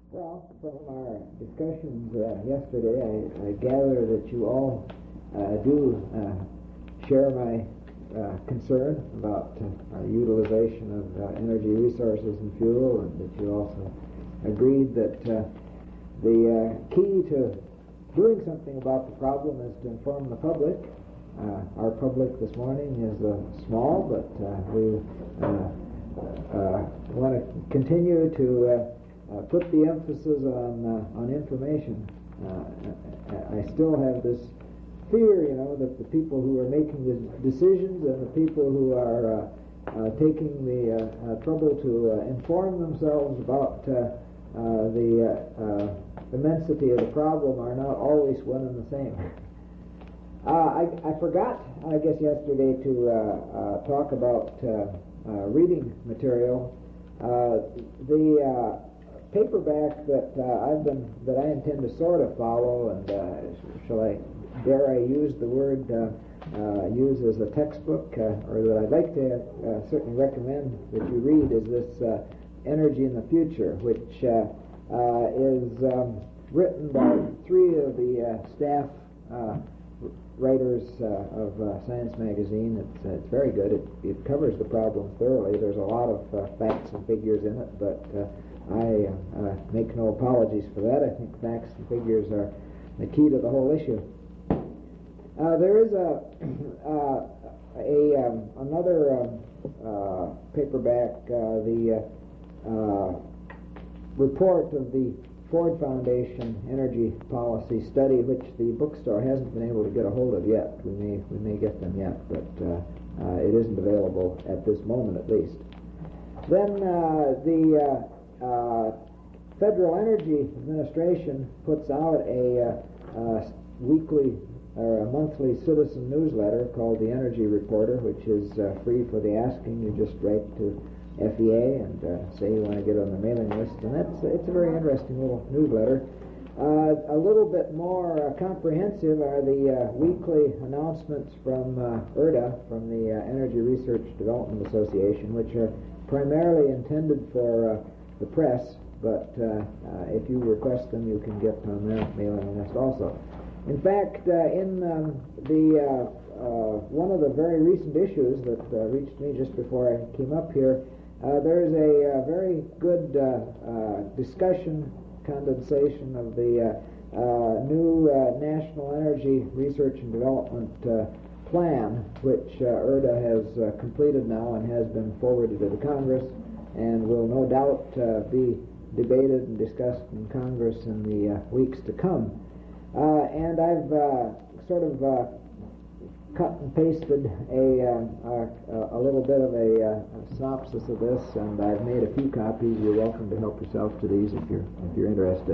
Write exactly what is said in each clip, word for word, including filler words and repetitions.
Well, from our discussions uh, yesterday, I, I gather that you all uh, do uh, share my uh, concern about uh, our utilization of uh, energy resources and fuel, and that you also agreed that uh, the uh, key to doing something about the problem is to inform the public. Uh, our public this morning is uh, small, but uh, we uh, uh, want to continue to uh, Uh, put the emphasis on uh, on information. Uh, I still have this fear, you know, that the people who are making the decisions and the people who are uh, uh, taking the uh, uh, trouble to uh, inform themselves about uh, uh, the uh, uh, immensity of the problem are not always one and the same. Uh, I, I forgot, I guess, yesterday to uh, uh, talk about uh, uh, reading material. Uh, the uh, paperback that uh, I've been that I intend to sort of follow, and uh, shall I dare I use the word uh, uh, use as a textbook, uh, or that I'd like to uh, certainly recommend that you read, is this uh, Energy in the Future, which uh, uh, is um, written by three of the uh, staff uh, writers uh, of uh, Science Magazine. It's uh, it's very good. It it covers the problem thoroughly. There's a lot of uh, facts and figures in it, but uh, I uh, make no apologies for that. I think facts and figures are the key to the whole issue. Uh, there is a uh, a um, another um, uh, paperback, uh, the uh, uh, report of the Ford Foundation Energy Policy Study, which the bookstore hasn't been able to get a hold of yet. We may we may get them yet, but uh, uh, it isn't available at this moment, at least. Then uh, the uh, Uh, Federal Energy Administration puts out a uh, uh, weekly or a monthly citizen newsletter called the Energy Reporter, which is uh, free for the asking. You just write to F E A and uh, say you want to get on the mailing list, and that's it's a very interesting little newsletter. Uh, a little bit more uh, comprehensive are the uh, weekly announcements from uh, E R D A, from the uh, Energy Research Development Association, which are primarily intended for uh, the press, but uh, uh, if you request them, you can get on their mailing list also. In fact, uh, in um, the uh, uh, one of the very recent issues that uh, reached me just before I came up here, uh, there is a, uh very good uh, uh, discussion, condensation of the uh, uh, new uh, National Energy Research and Development uh, Plan, which uh, E R D A has uh, completed now and has been forwarded to the Congress, and will no doubt uh, be debated and discussed in Congress in the uh, weeks to come. Uh, and I've uh, sort of uh, cut and pasted a, uh, a, a little bit of a, uh, a synopsis of this, and I've made a few copies. You're welcome to help yourself to these if you're, if you're interested.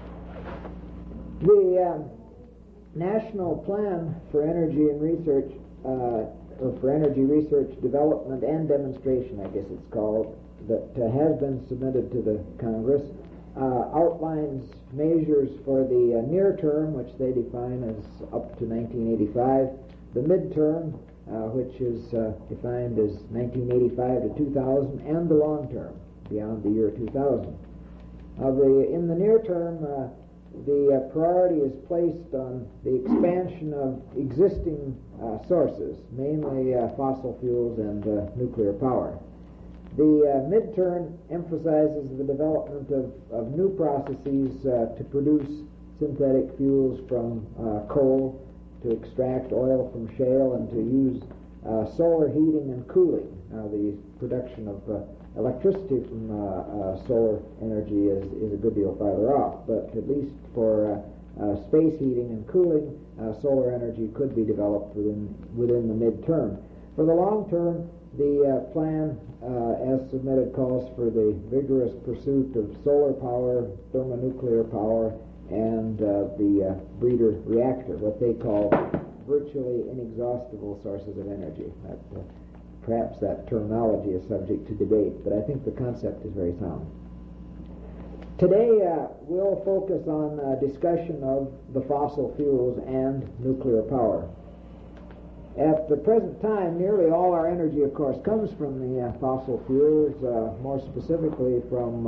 The uh, National Plan for Energy and Research, uh, or for Energy Research Development and Demonstration, I guess it's called, that uh, has been submitted to the Congress, uh, outlines measures for the uh, near term, which they define as up to nineteen eighty-five, the midterm, uh, which is uh, defined as nineteen eighty-five to two thousand, and the long term, beyond the year two thousand. Uh, the, in the near term, uh, the uh, priority is placed on the expansion of existing uh, sources, mainly uh, fossil fuels and uh, nuclear power. The uh, midterm emphasizes the development of, of new processes uh, to produce synthetic fuels from uh, coal, to extract oil from shale, and to use uh, solar heating and cooling. Now, the production of uh, electricity from uh, uh, solar energy is, is a good deal farther off, but at least for uh, uh, space heating and cooling, uh, solar energy could be developed within, within the midterm. For the long term, the uh, plan, uh, as submitted, calls for the vigorous pursuit of solar power, thermonuclear power, and uh, the uh, breeder reactor, what they call virtually inexhaustible sources of energy. That, uh, perhaps that terminology is subject to debate, but I think the concept is very sound. Today, uh, we'll focus on a discussion of the fossil fuels and nuclear power. At the present time, nearly all our energy, of course, comes from the uh, fossil fuels, uh, more specifically from uh,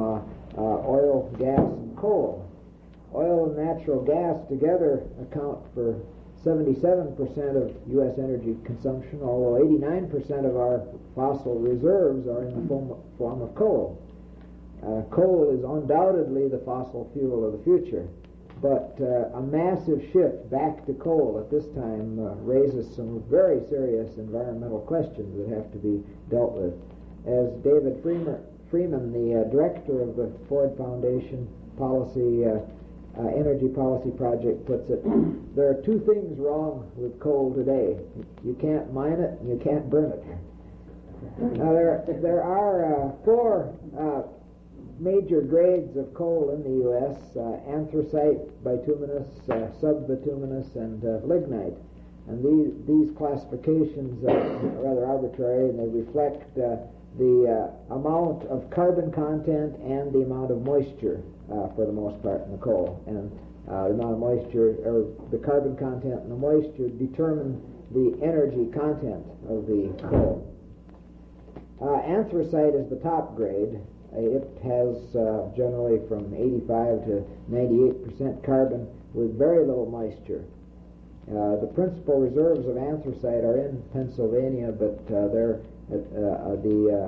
uh, oil, gas, and coal. Oil and natural gas together account for seventy-seven percent of U S energy consumption, although eighty-nine percent of our fossil reserves are in the form, form of coal. Uh, coal is undoubtedly the fossil fuel of the future, but uh, a massive shift back to coal at this time uh, raises some very serious environmental questions that have to be dealt with. As David Freeman, Freeman the uh, director of the Ford Foundation Policy uh, uh, Energy Policy Project puts it, there are two things wrong with coal today. You can't mine it and you can't burn it. Now there, there are uh, four uh, major grades of coal in the U S, uh, anthracite, bituminous, uh, subbituminous, and uh, lignite. And these, these classifications are rather arbitrary, and they reflect uh, the uh, amount of carbon content and the amount of moisture uh, for the most part in the coal. And uh, the amount of moisture, or the carbon content and the moisture, determine the energy content of the coal. Uh, anthracite is the top grade. It has uh, generally from eighty-five to ninety-eight percent carbon with very little moisture. Uh, the principal reserves of anthracite are in Pennsylvania, but uh, they're, uh, uh, the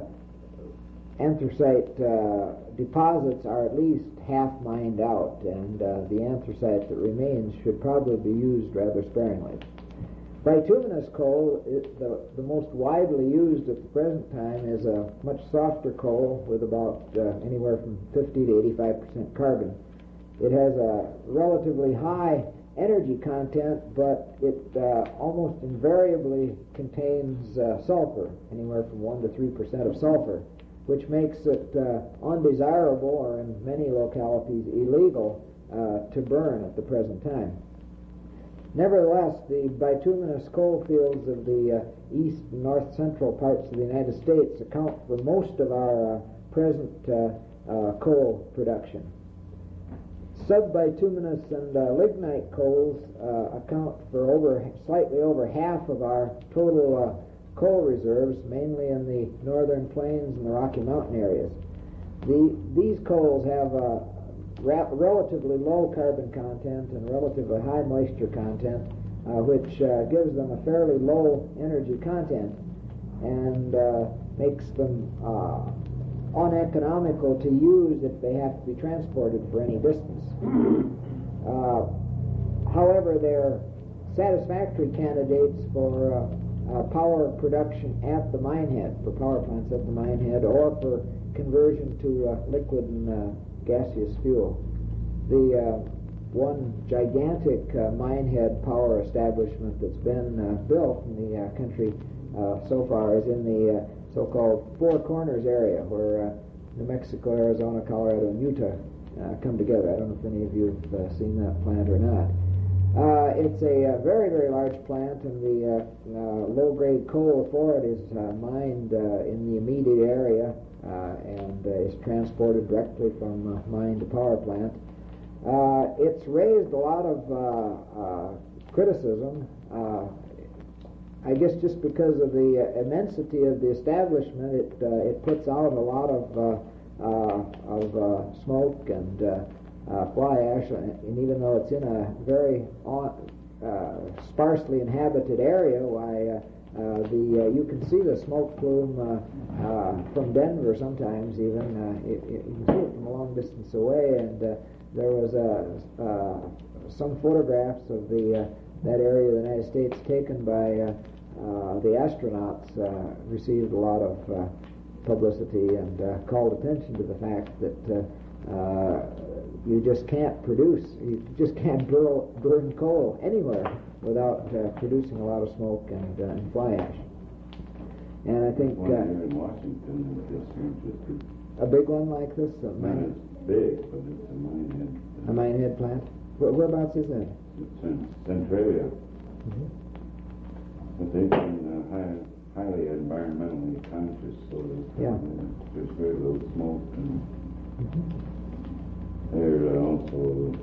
uh, anthracite uh, deposits are at least half mined out, and uh, the anthracite that remains should probably be used rather sparingly. Bituminous coal, it, the, the most widely used at the present time, is a much softer coal with about uh, anywhere from fifty to eighty-five percent carbon. It has a relatively high energy content, but it uh, almost invariably contains uh, sulfur, anywhere from one to three percent of sulfur, which makes it uh, undesirable, or in many localities illegal, uh, to burn at the present time. Nevertheless, the bituminous coal fields of the uh, east and north central parts of the United States account for most of our uh, present uh, uh, coal production. Subbituminous and uh, lignite coals uh, account for over slightly over half of our total uh, coal reserves, mainly in the northern plains and the Rocky Mountain areas. The, these coals have a ra- relatively low carbon content and relatively high moisture content, uh, which uh, gives them a fairly low energy content and uh, makes them uh, uneconomical to use if they have to be transported for any distance. Uh, however, they're satisfactory candidates for uh, uh, power production at the mine head, for power plants at the mine head, or for conversion to uh, liquid and uh, gaseous fuel. The uh, one gigantic uh, mine head power establishment that's been uh, built in the uh, country uh, so far is in the uh, so-called Four Corners area, where uh, New Mexico, Arizona, Colorado, and Utah uh, come together. I don't know if any of you have uh, seen that plant or not. Uh, it's a, uh very, very large plant, and the uh, uh, low-grade coal for it is uh, mined uh, in the immediate area uh, and uh, is transported directly from uh, mine to power plant. Uh, it's raised a lot of uh, uh, criticism, uh, I guess just because of the uh, immensity of the establishment. It uh, it puts out a lot of uh, uh, of uh, smoke and uh, uh, fly ash, and even though it's in a very on, uh, sparsely inhabited area, why uh, uh, the uh, you can see the smoke plume uh, uh, from Denver sometimes. Even uh, it, it, you can see it from a long distance away, and uh, there was uh, uh, some photographs of the uh, that area of the United States taken by uh, uh, the astronauts, uh, received a lot of uh, publicity and uh, called attention to the fact that uh, uh, you just can't produce, you just can't burn, burn coal anywhere without uh, producing a lot of smoke and, uh, and fly ash. And I think one uh, here in Washington is just interested. A big one like this, a Well, mine, it's big, but it's a mine head. a mine head plant. Where, whereabouts is that? It's in Centralia. Mm-hmm. But they've been uh, high, highly environmentally conscious, so there's, Yeah. uh, there's very little smoke, and Mm-hmm. they're uh, also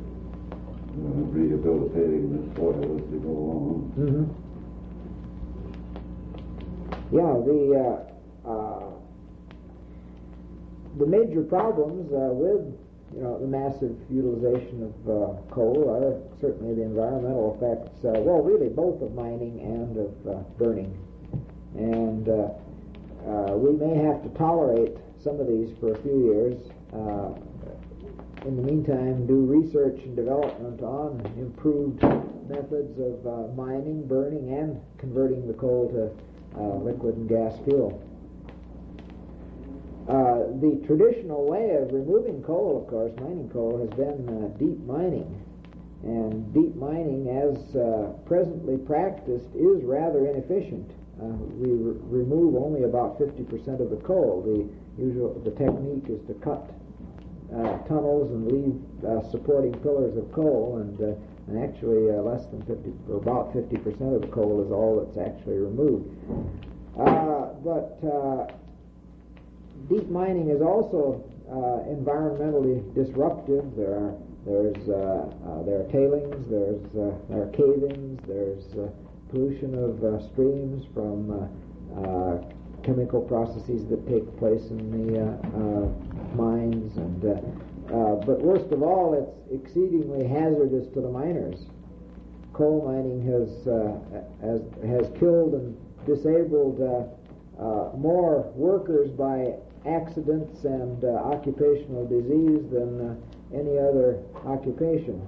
uh, rehabilitating the soil as they go along. Mm-hmm. Yeah, the uh, uh, the major problems uh, with you know the massive utilization of uh, coal are certainly the environmental effects. Uh, well, really both of mining and of uh, burning, and uh, uh, we may have to tolerate some of these for a few years. Uh, in the meantime, do research and development on improved methods of uh, mining, burning, and converting the coal to uh, liquid and gas fuel. Uh, the traditional way of removing coal, of course, mining coal, has been uh, deep mining. And deep mining, as uh, presently practiced, is rather inefficient. Uh, we re- remove only about fifty percent of the coal. The usual, the technique is to cut uh, tunnels and leave uh, supporting pillars of coal, and, uh, and actually uh, less than fifty, or about fifty percent of the coal is all that's actually removed. Uh, but uh, deep mining is also uh, environmentally disruptive. There are there's uh, uh, there are tailings, there's uh, there are cave-ins, there's uh, pollution of uh, streams from uh, uh, chemical processes that take place in the uh, uh, mines, and uh, uh, but worst of all, it's exceedingly hazardous to the miners. Coal mining has uh, has has killed and disabled uh, uh, more workers by accidents and uh, occupational disease than uh, any other occupation.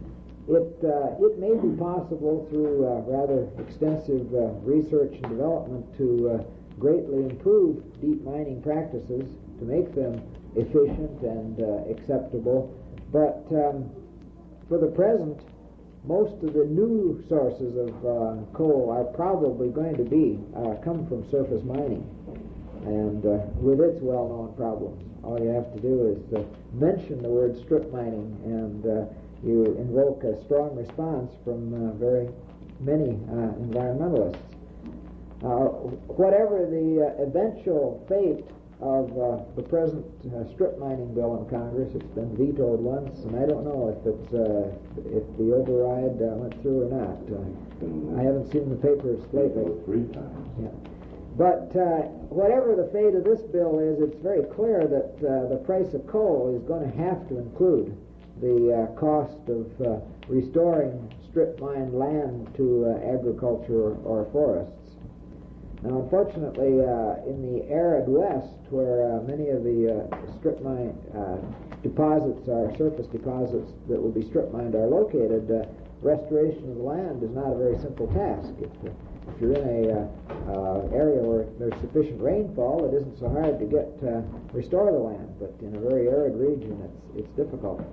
It uh, it may be possible through uh, rather extensive uh, research and development to uh, greatly improve deep mining practices to make them efficient and uh, acceptable, but um, for the present, most of the new sources of uh, coal are probably going to be uh, come from surface mining, and uh, with its well-known problems. All you have to do is uh, mention the word strip mining, and uh, you invoke a strong response from uh, very many uh, environmentalists. Uh, whatever the uh, eventual fate of uh, the present uh, strip mining bill in Congress, it's been vetoed once, and I don't know if it's uh, if the override uh, went through or not. Uh, I haven't seen the papers lately. Three times. Yeah. But uh, whatever the fate of this bill is, it's very clear that uh, the price of coal is going to have to include the uh, cost of uh, restoring strip mined land to uh, agriculture or, or forests. Now, unfortunately, uh, in the arid West, where uh, many of the uh, strip mine uh, deposits, are surface deposits that will be strip mined, are located, uh, restoration of the land is not a very simple task. If, uh, if you're in a uh, uh, area where there's sufficient rainfall, it isn't so hard to get uh, restore the land. But in a very arid region, it's it's difficult.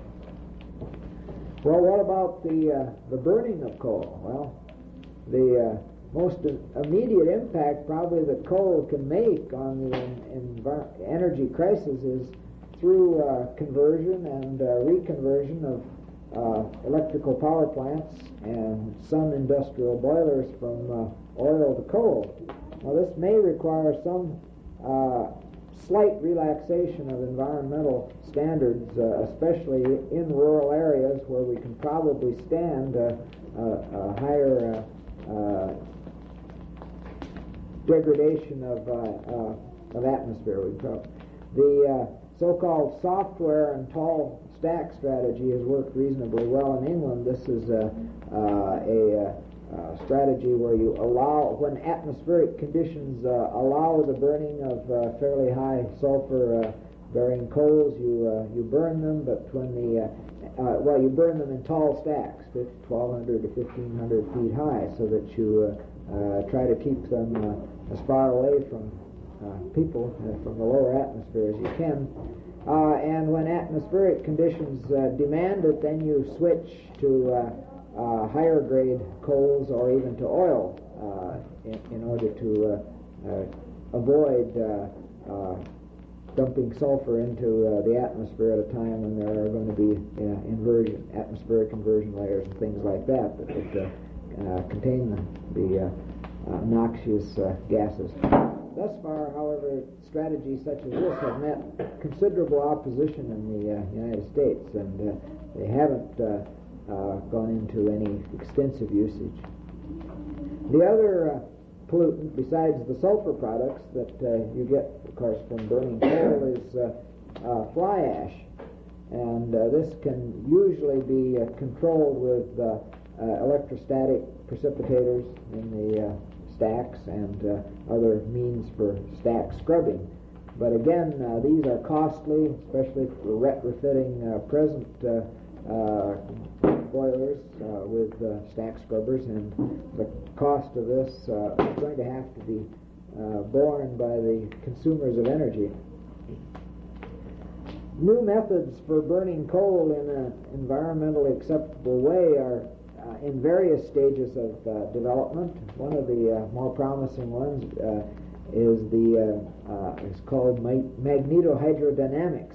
Well, what about the uh, the burning of coal? Well, the uh, most immediate impact probably that coal can make on the envir- energy crisis is through uh, conversion and uh, reconversion of uh, electrical power plants and some industrial boilers from uh, oil to coal. Now, this may require some uh, slight relaxation of environmental standards, uh, especially in rural areas where we can probably stand uh, uh, a higher uh, uh, degradation of uh, uh, of atmosphere. We call the uh, so-called software and tall stack strategy has worked reasonably well in England. This is a, uh, a, a strategy where you allow, when atmospheric conditions uh, allow the burning of uh, fairly high sulfur uh, bearing coals, you uh, you burn them, but when the uh, uh, well, you burn them in tall stacks, twelve hundred to fifteen hundred feet high, so that you uh, Uh, try to keep them uh, as far away from uh, people, uh, from the lower atmosphere as you can. Uh, and when atmospheric conditions uh, demand it, then you switch to uh, uh, higher grade coals or even to oil uh, in, in order to uh, uh, avoid uh, uh, dumping sulfur into uh, the atmosphere at a time when there are going to be uh, inversion, atmospheric conversion layers and things like that that would uh, Uh, contain the, the uh, uh, noxious uh, gases. Thus far, however, strategies such as this have met considerable opposition in the uh, United States, and uh, they haven't uh, uh, gone into any extensive usage. The other uh, pollutant besides the sulfur products that uh, you get, of course, from burning coal is uh, uh, fly ash. And uh, this can usually be uh, controlled with uh, uh, electrostatic precipitators in the uh, stacks and uh, other means for stack scrubbing. But again, uh, these are costly, especially for retrofitting uh, present uh, uh, boilers uh, with uh, stack scrubbers, and the cost of this uh, is going to have to be uh, borne by the consumers of energy. New methods for burning coal in an environmentally acceptable way are uh, in various stages of uh, development. One of the uh, more promising ones uh, is the uh, uh, is called ma- magnetohydrodynamics.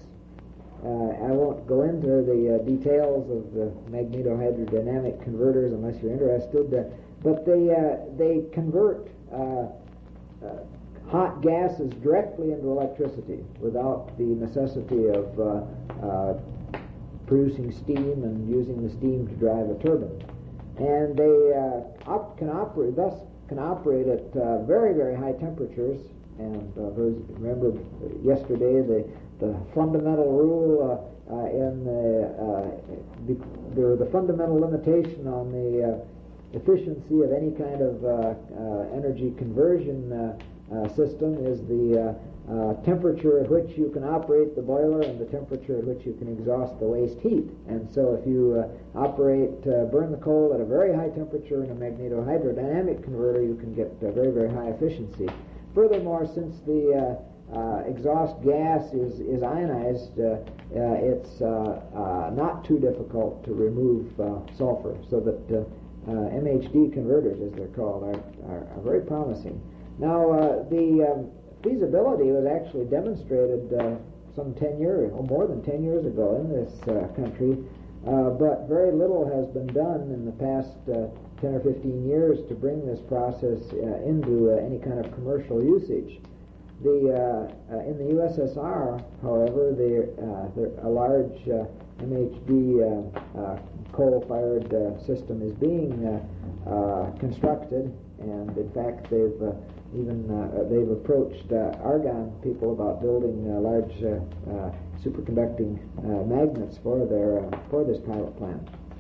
Uh, I won't go into the uh, details of the magnetohydrodynamic converters unless you're interested, uh, but they uh, they convert uh, uh, hot gases directly into electricity without the necessity of uh, uh, producing steam and using the steam to drive a turbine. And they uh, op- can operate, thus can operate at uh, very, very high temperatures. And uh, those, remember yesterday the, the fundamental rule uh, uh, in the, uh, the, the, the fundamental limitation on the uh, efficiency of any kind of uh, uh, energy conversion uh, Uh, system is the uh, uh, temperature at which you can operate the boiler and the temperature at which you can exhaust the waste heat. And so if you uh, operate, uh, burn the coal at a very high temperature in a magnetohydrodynamic converter, you can get uh, very, very high efficiency. Furthermore, since the uh, uh, exhaust gas is, is ionized, uh, uh, it's uh, uh, not too difficult to remove uh, sulfur, so that uh, uh, M H D converters, as they're called, are, are, are very promising. Now, uh, the um, feasibility was actually demonstrated uh, some ten years, or more than ten years ago in this uh, country, uh, but very little has been done in the past uh, ten or fifteen years to bring this process uh, into uh, any kind of commercial usage. The, uh, uh, in the U S S R, however, there, uh, there, a large uh, M H D uh, uh, coal-fired uh, system is being uh, uh, constructed, and in fact they've uh, even uh, they've approached uh, Argonne people about building uh, large uh, uh, superconducting uh, magnets for their uh, for this pilot plant.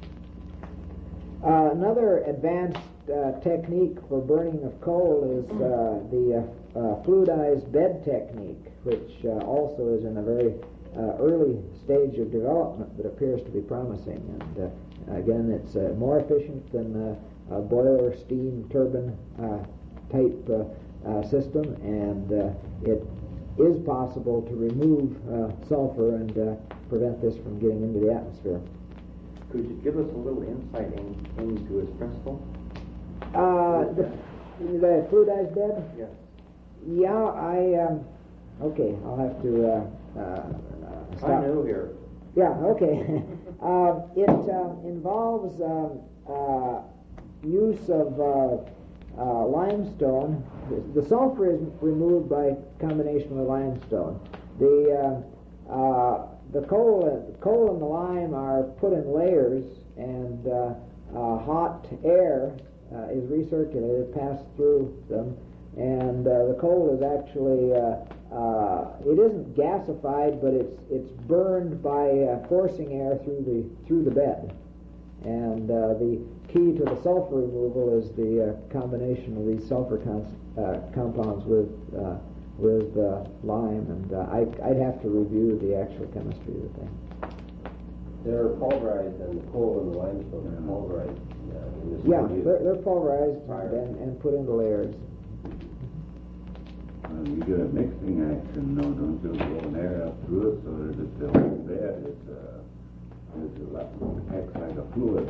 Uh, another advanced uh, technique for burning of coal is uh, the uh, uh, fluidized bed technique, which uh, also is in a very uh, early stage of development, but appears to be promising. And uh, again, it's uh, more efficient than uh, a boiler steam turbine uh, type uh, uh, system, and uh, it is possible to remove uh, sulfur and uh, prevent this from getting into the atmosphere. Could you give us a little insight in, into its principle? Uh, the, the fluidized bed? Yes. Yeah, I, um, okay, I'll have to uh, uh, uh, stop. I'm new here. Yeah, okay. uh, it um, involves um, uh, use of uh, uh, limestone. The, the sulfur is removed by combination with limestone. The uh, uh, the coal, uh, coal and the lime are put in layers, and uh, uh, hot air uh, is recirculated, passed through them, and uh, the coal is actually uh, uh, it isn't gasified, but it's it's burned by uh, forcing air through the through the bed. And uh, the key to the sulfur removal is the uh, combination of these sulfur cons- uh, compounds with uh, with uh, lime, and uh, I, I'd have to review the actual chemistry of the thing. They're pulverized, and the coal and the limestone are pulverized. Uh, in this Yeah, study. they're, they're pulverized and, and put into layers. Uh, you get a mixing action, no, don't you? Blowing air up through it so that it, the whole bed is, uh, is a lot, acts like a fluid.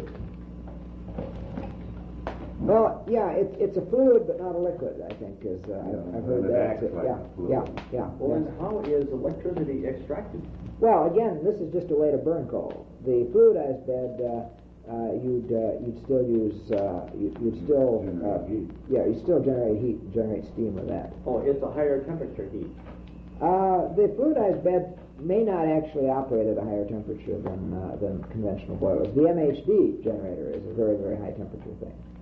Well, yeah, it, it's a fluid, but not a liquid, I think, is, uh, I've, I've heard But it that. acts like yeah, a fluid. yeah, yeah, Well, yeah. and how is electricity extracted? Well, again, this is just a way to burn coal. The fluidized bed, uh, uh, you'd uh, you'd still use uh, you, you'd still uh, Generate heat. yeah, you still generate heat, generate steam with that. Oh, it's a higher temperature heat. Uh, the fluidized bed may not actually operate at a higher temperature than uh, than conventional boilers. The M H D generator is a very very high temperature thing.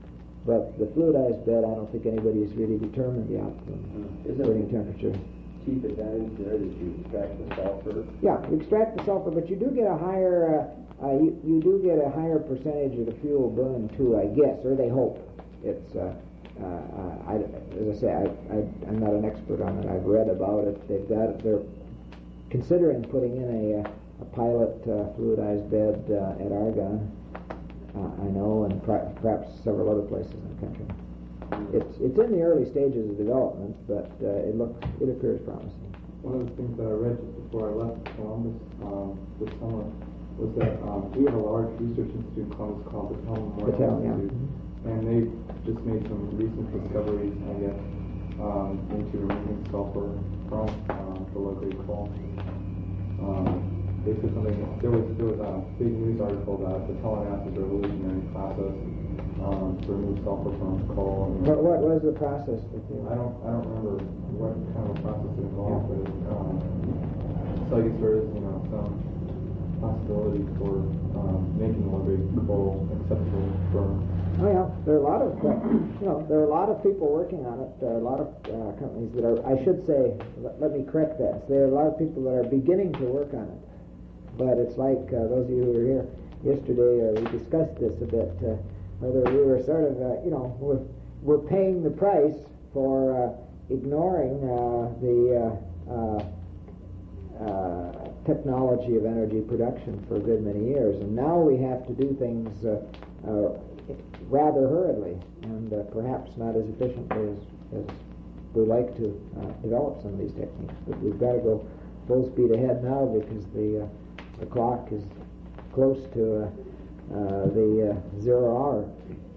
But the fluidized bed, I don't think anybody has really determined the optimum Isn't burning it temperature. chief advantage there that you extract the sulfur? Yeah, you extract the sulfur, but you do get a higher, uh, uh, you, you do get a higher percentage of the fuel burned too, I guess, or they hope. It's, uh, uh, uh, I, as I say, I, I, I'm not an expert on it. I've read about it. They've got, they're considering putting in a, a pilot uh, fluidized bed uh, at Argonne, uh, I know, and pra- perhaps several other places in the country. It's it's in the early stages of development, but uh, it looks it appears promising. One of the things that I read just before I left Columbus um, this summer was that um, we have a large research institute in Columbus called the Battelle Memorial Battelle, yeah. Institute, and they've just made some recent discoveries, I guess, um, into removing sulfur from um, the low-grade coal. Um, they said something. There was there was a big news article about the Battelle revolutionary process um, to remove sulfur from coal. And, What what was the process that they? I don't I don't remember what kind of process it involved, but um, so I guess there is, you know, some possibility for um, making low-grade coal acceptable for. Oh yeah, there are a lot of uh, you know there are a lot of people working on it. There are a lot of uh, companies that are. I should say, let, let me correct that. There are a lot of people that are beginning to work on it. But it's like uh, those of you who were here yesterday, uh, we discussed this a bit. Uh, whether we were sort of, uh, you know, we're we're paying the price for uh, ignoring uh, the uh, uh, uh, technology of energy production for a good many years, and now we have to do things uh, uh, rather hurriedly and uh, perhaps not as efficiently as, as we like to uh, develop some of these techniques. But we've got to go full speed ahead now because the uh, the clock is close to uh, uh, the uh, zero hour.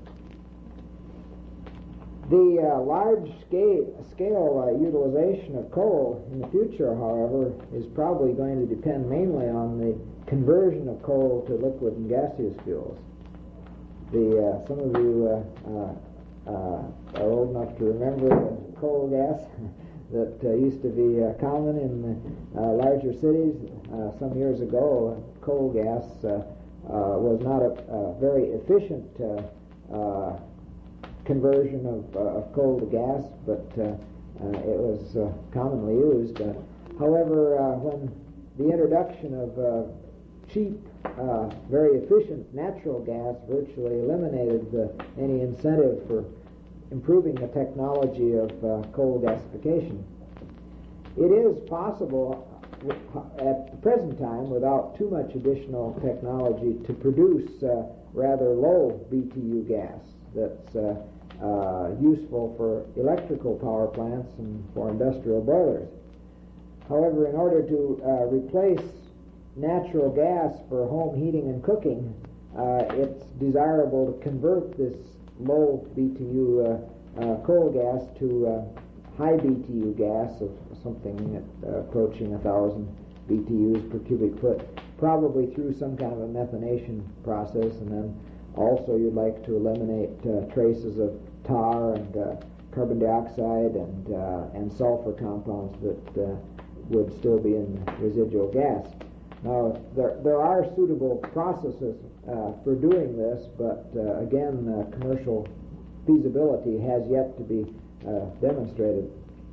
The uh, large scale, scale uh, utilization of coal in the future, however, is probably going to depend mainly on the conversion of coal to liquid and gaseous fuels. The uh, some of you uh, uh, uh, are old enough to remember the coal gas that uh, used to be uh, common in the, uh, larger cities. Uh, some years ago, coal gas uh, uh, was not a, a very efficient uh, uh, conversion of, uh, of coal to gas, but uh, uh, it was uh, commonly used. Uh, however, uh, when the introduction of uh, cheap, uh, very efficient natural gas virtually eliminated uh, any incentive for improving the technology of uh, coal gasification. It is possible at the present time, without too much additional technology, to produce uh, rather low B T U gas that's uh, uh, useful for electrical power plants and for industrial boilers. However, in order to uh, replace natural gas for home heating and cooking, uh, it's desirable to convert this low B T U uh, uh, coal gas to uh, high B T U gas of something uh, approaching a thousand B T Us per cubic foot, probably through some kind of a methanation process, and then also you'd like to eliminate uh, traces of tar and uh, carbon dioxide and uh, and sulfur compounds that uh, would still be in residual gas. Now, there there are suitable processes uh, for doing this, but uh, again, uh, commercial feasibility has yet to be uh, demonstrated.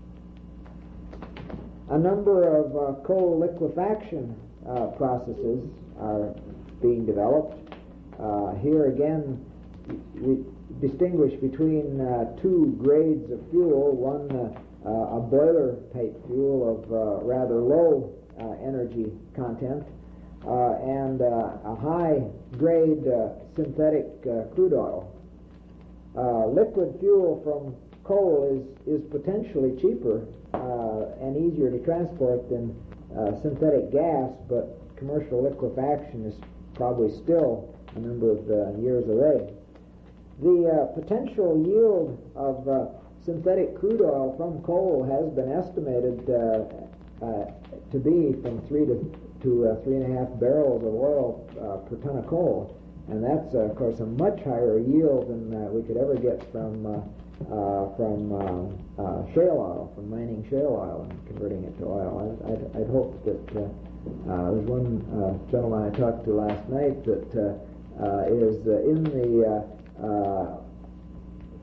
A number of uh, coal liquefaction uh, processes are being developed. Uh, here again, we distinguish between uh, two grades of fuel. One, uh, uh, a boiler type fuel of uh, rather low uh, energy content, uh, and uh, a high grade uh, synthetic uh, crude oil. Uh, liquid fuel from coal is, is potentially cheaper uh, and easier to transport than uh, synthetic gas, but commercial liquefaction is probably still a number of uh, years away. The uh, potential yield of uh, synthetic crude oil from coal has been estimated uh, uh, to be from three to, to uh, three and a half barrels of oil uh, per ton of coal. And that's, uh, of course, a much higher yield than uh, we could ever get from uh, uh, from uh, uh, shale oil, from mining shale oil and converting it to oil. I'd, I'd, I'd hope that uh, uh, there's one uh, gentleman I talked to last night that uh, uh, is uh, in the uh, uh,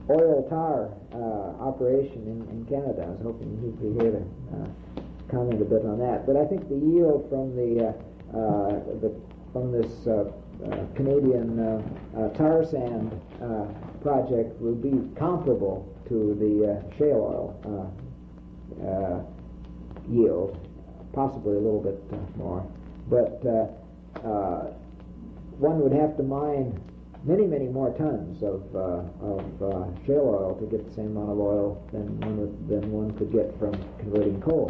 oil tar uh, operation in, in Canada. I was hoping he'd be here to uh, comment a bit on that. But I think the yield from the, uh, uh, the from this uh, uh, Canadian uh, uh, tar sand uh, project will be comparable to the uh, shale oil uh, uh, yield, possibly a little bit uh, more. But uh, uh, one would have to mine many, many more tons of, uh, of uh, shale oil to get the same amount of oil than one, would, than one could get from converting coal.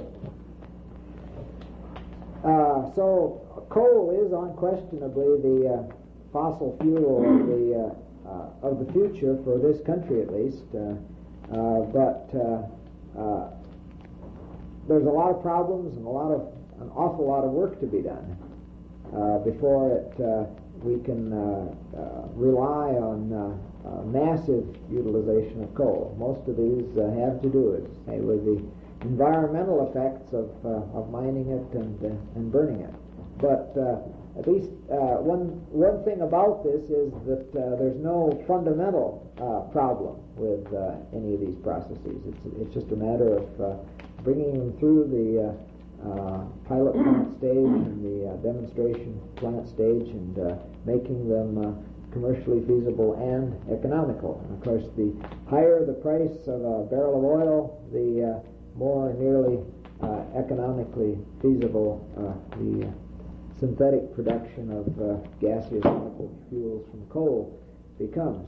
Uh, so coal is unquestionably the uh, fossil fuel of the, uh, uh, of the future for this country at least, uh, uh, but uh, uh, there's a lot of problems and a lot of an awful lot of work to be done uh, before it uh, we can uh, uh, rely on uh, uh, massive utilization of coal. Most of these uh, have to do, as say, with the environmental effects of uh, of mining it and uh, and burning it. But uh, at least uh, one one thing about this is that uh, there's no fundamental uh, problem with uh, any of these processes. It's it's just a matter of uh, bringing them through the uh, uh, pilot plant stage and the uh, demonstration plant stage and uh, making them uh, commercially feasible and economical. And of course, the higher the price of a barrel of oil, the uh, more nearly uh, economically feasible uh, the uh, synthetic production of uh, gaseous chemical fuels from coal becomes.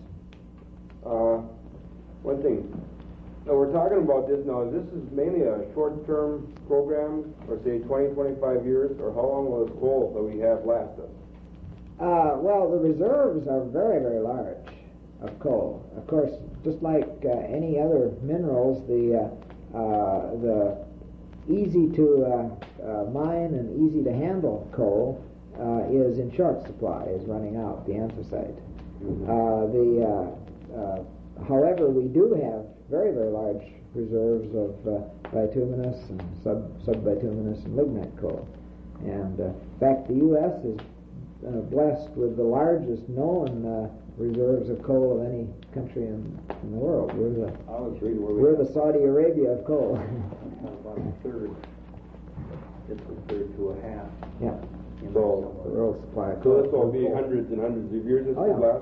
Uh, one thing, now we're talking about this now, this is mainly a short-term program, or say twenty, twenty-five years, or how long will this coal that we have last us? Uh, well, the reserves are very, very large of coal. Of course, just like uh, any other minerals, the uh, uh, the easy to uh, uh, mine and easy to handle coal uh, is in short supply, is running out, the anthracite. Mm-hmm. uh, the, uh, uh, however, we do have very, very large reserves of uh, bituminous and sub, subbituminous and lignite coal. And uh, in fact, the U S is uh, blessed with the largest known uh, reserves of coal of any country in, in the world. We're the, I was reading where we we're the Saudi Arabia of coal. about a third. It's a third to a half. Yeah. in So- The world supply of So coal. this will be hundreds and hundreds of years this Oh, will yeah. last,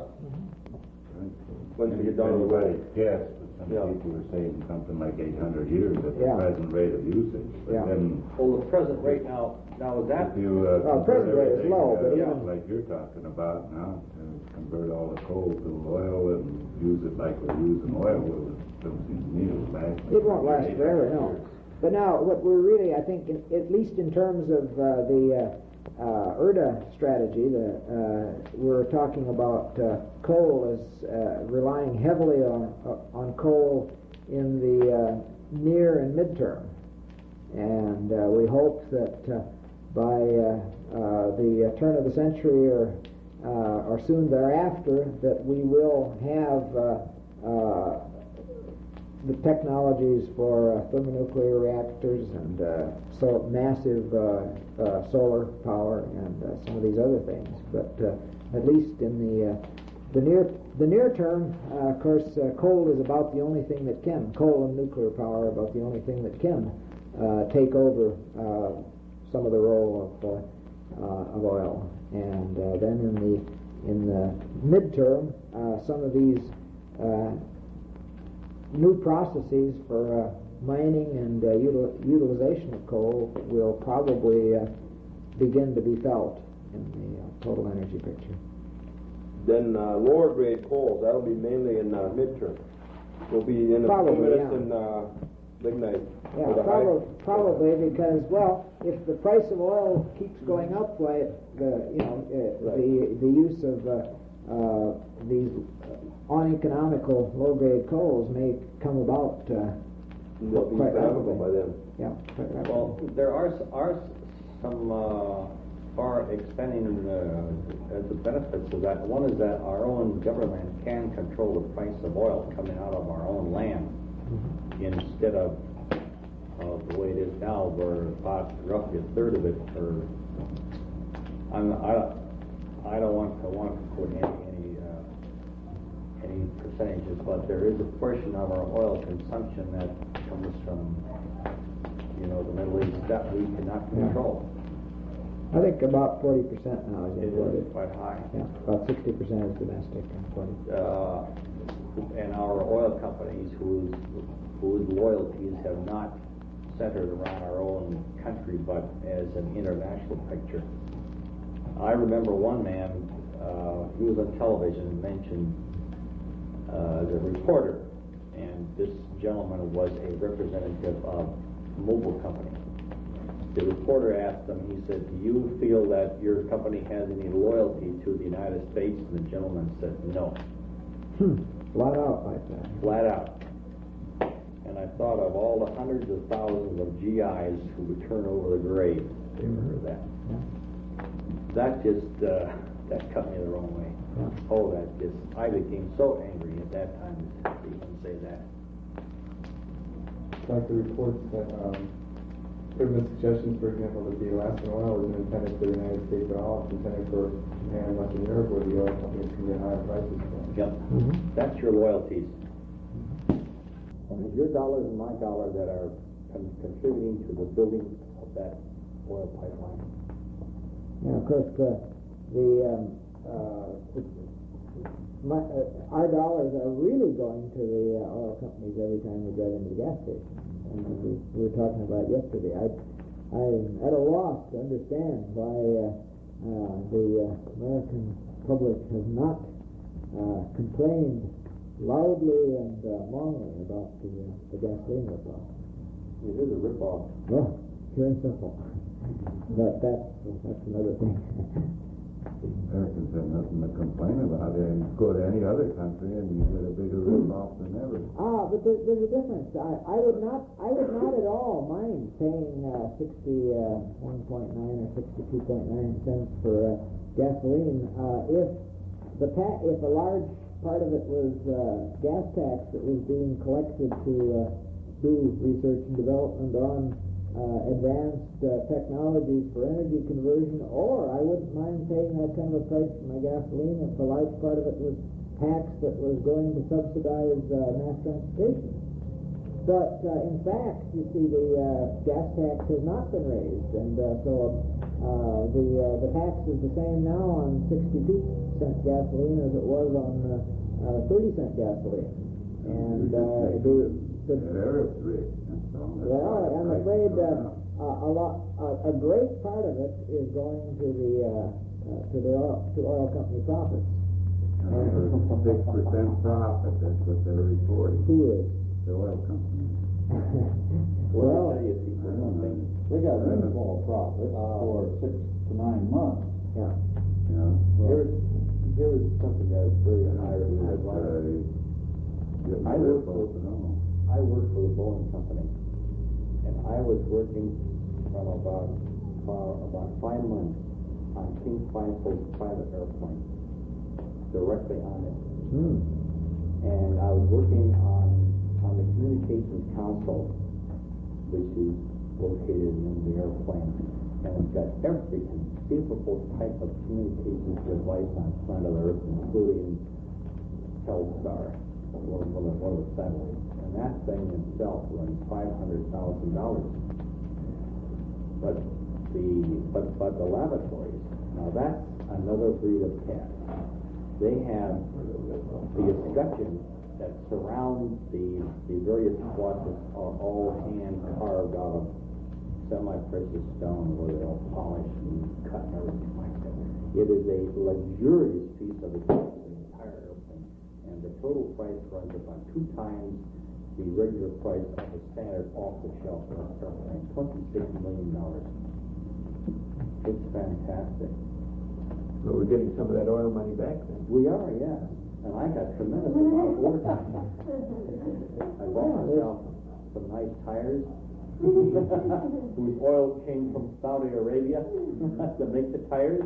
once we get down to the road. Anybody's guess, but some Yeah. people are saying something like eight hundred years at the Yeah. present rate of usage. But Yeah. then Well, the present rate now, now is that, if you uh, Well, convert present rate is everything, low, but uh, even- like you're talking about now, to convert all the coal to oil and use it like we're using oil, well, it doesn't seem to me to last. It won't last forever, no. But now, what we're really, I think, in, at least in terms of uh, the uh, uh, U R D A strategy, the, uh, we're talking about uh, coal as uh, relying heavily on uh, on coal in the uh, near and midterm, and uh, we hope that uh, by uh, uh, the uh, turn of the century or uh, or soon thereafter, that we will have uh, uh, the technologies for uh, thermonuclear reactors and uh, so massive uh, uh, solar power and uh, some of these other things. But uh, at least in the uh, the near the near term, uh, of course, uh, coal is about the only thing that can coal and nuclear power are about the only thing that can uh, take over uh, some of the role of uh, uh, of oil. And uh, then in the in the midterm, uh, some of these uh, new processes for uh, mining and uh, util utilization of coal will probably uh, begin to be felt in the uh, total energy picture. Then uh, lower grade coal, that'll be mainly in uh, midterm. Will be in the Probably, bituminous yeah. and uh, lignite. Yeah, for the probably, high- probably because, well, if the price of oil keeps going up, why the you know uh, the the use of uh, uh, these uneconomical low grade coals may come about. Uh, They'll be quite economical rapidly. by then. yeah, quite rapidly. well, there are, s- are s- some uh, far expanding uh, the benefits of that. One is that our own government can control the price of oil coming out of our own land instead of uh, the way it is now, where about roughly a third of it, or I'm, I, I don't want to want to put any, any uh, any percentages, but there is a portion of our oil consumption that comes from, you know, the Middle East that we cannot control. I think about forty percent now is It imported. is quite high. Yeah, about sixty percent is domestic and forty. Uh, and our oil companies whose, whose loyalties have not centered around our own country, but as an international picture. I remember one man, uh, he was on television and mentioned uh, as a reporter, and this gentleman was a representative of Mobil Company. The reporter asked him, he said, do you feel that your company has any loyalty to the United States? And the gentleman said, no. Hmm. Flat out like that. Flat out. And I thought of all the hundreds of thousands of G Is who would turn over the grave if they heard that. Yeah. That just, uh, that cut me the wrong way. Yeah. Oh, that just, I became so angry at that time to even say that. Like the reports that, um, there have been suggestions, for example, that the Alaskan oil isn't intended for the United States at all. It's intended for Japan and Western Europe, where the oil companies can get higher prices from. Yep. Mhm. That's your loyalties. And it's your dollars and my dollar that are con- contributing to the building of that oil pipeline. Yeah, of course, uh, the, um, uh, it's- my, uh, our dollars are really going to the uh, oil companies every time we drive into the gas station. And we, we were talking about it yesterday. I, I'm at a loss to understand why uh, uh, the uh, American public has not uh, complained loudly and uh, longly about the, uh, the gasoline ripoff. It is a ripoff. Well, pure and simple. But that's, that's another thing. Americans have nothing to complain about. They go to any other country and you get a bigger rip-off than ever. Ah, but there, there's a difference. I, I would not, I would not at all mind paying uh, sixty-one point nine or sixty-two point nine cents for uh, gasoline uh, if the pa- if a large part of it was uh, gas tax that was being collected to uh, do research and development on uh, advanced uh, technologies for energy conversion, or I wouldn't mind paying that kind of a price for my gasoline if a large part of it was tax that was going to subsidize uh, mass transportation. But uh, in fact, you see, the uh, gas tax has not been raised, and uh, so uh, the uh, the tax is the same now on sixty-two cent gasoline as it was on uh, uh, thirty cent gasoline. And uh, the, the They're rich, that's all. That's well, why the I'm price afraid goes uh, up. a, a lot, a, a great part of it is going to the uh, uh, to the oil, to oil company profits. Six percent profit, that's what they're reporting, Who is? the oil company. Well, Let me tell you, people, one thing. They got windfall profit for six to nine months. yeah. You know, Here's, here's something that is very high. it's, uh, getting I work rip-off for- and all. I worked for the Boeing Company, and I was working from about uh, about five months on King Feifel's private airplane, directly on it. Hmm. And I was working on on the communications console, which is located in the airplane, and it's got every conceivable type of communications device on planet Earth, including Telstar, one of the, one of the satellites. And that thing itself runs five hundred thousand dollars. But the but but the laboratories, now that's another breed of cat. They have the escutcheons that surround the the various quadrants are all hand carved out of semi-precious stone, where they're all polished and cut and everything like that. It is a luxurious piece of equipment for the entire airplane, and the total price runs about two times the regular price of a standard off-the-shelf airplane, twenty-six million dollars. It's fantastic. So we're getting some of that oil money back then. We are, yeah. And I got tremendous amount of work. I bought myself some nice tires, whose oil came from Saudi Arabia to make the tires.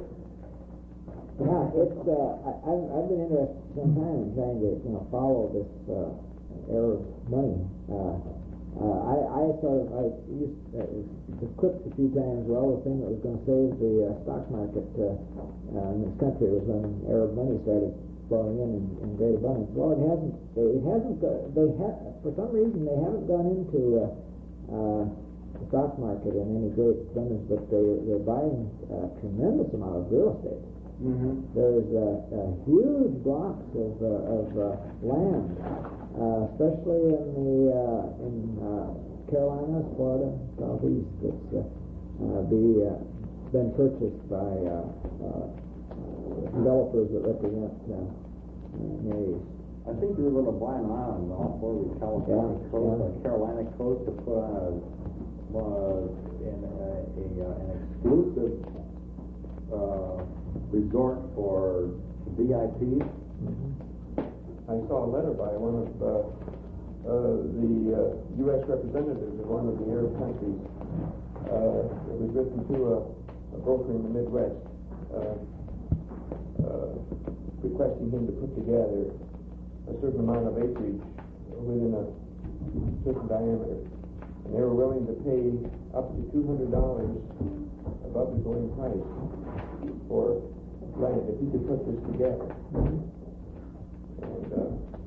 Yeah, it's, uh, I, I've, I've been interested for some time in trying to, you know, follow this, uh, era of money. Uh, uh, I, I sort of, I used, uh, was quipped a few times, well, the thing that was going to save the uh, stock market uh, uh, in this country was when Arab money started flowing in in, in great abundance. Well, it hasn't. It hasn't. Uh, they have for some reason they haven't gone into uh, uh, the stock market in any great abundance, but they they're buying a tremendous amount of real estate. Mm-hmm. There's uh, uh, huge blocks of uh, of uh, land, uh, especially in the uh, in uh, Carolinas, Florida, Southeast. That's uh, uh, be uh, been purchased by uh, uh, developers that represent uh, uh, Near East. I think you were going to buy an island off of the California Yeah, coast, yeah. or Carolina coast, to put on a, uh, in a, a, uh, an exclusive uh, resort for V I Ps. I saw a letter by one of uh, uh, the uh, U S representatives of one of the Arab countries. Uh, it was written to a, a broker in the Midwest, uh, uh, requesting him to put together a certain amount of acreage within a certain diameter. And they were willing to pay up to two hundred dollars above the going price for land if he could put this together. And uh,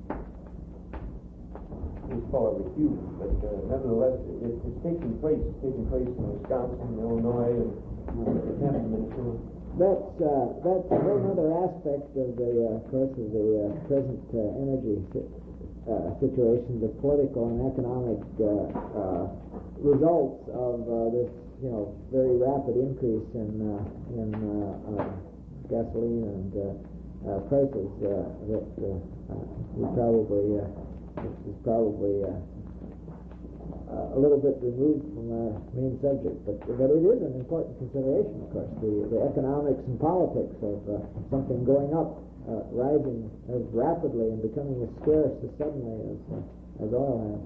this fellow refused, but uh, nevertheless, it, it's taking place. It's taking place in Wisconsin, Illinois, and uh, Minnesota. That's uh, that's a whole other aspect of the, uh, of course, of the uh, present uh, energy si- uh, situation, the political and economic uh, uh, results of uh, this, you know, very rapid increase in uh, in uh, uh, gasoline and uh, uh, prices uh, that uh, uh, we probably uh, this is probably. Uh, Uh, a little bit removed from our main subject, but but it is an important consideration, of course, the, the economics and politics of uh, something going up, uh, rising as rapidly and becoming as scarce as suddenly as uh, as oil has.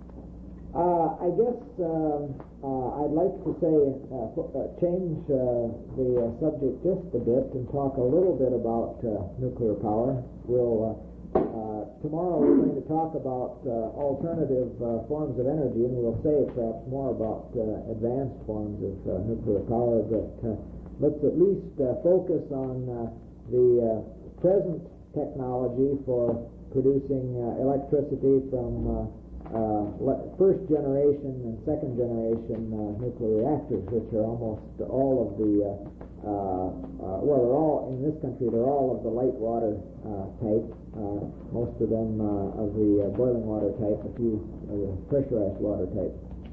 Uh, I guess um, uh, I'd like to say uh, f- uh, change uh, the uh, subject just a bit and talk a little bit about uh, nuclear power. We'll. Uh, Uh, tomorrow we're going to talk about uh, alternative uh, forms of energy, and we'll say perhaps more about uh, advanced forms of uh, nuclear power, but uh, let's at least uh, focus on uh, the uh, present technology for producing uh, electricity from uh, uh, le- first generation and second generation uh, nuclear reactors, which are almost all of the uh, uh, uh, well, they're all in this country. They're all of the light water uh, type. Uh, most of them uh, of the uh, boiling water type, a few of the pressurized water type.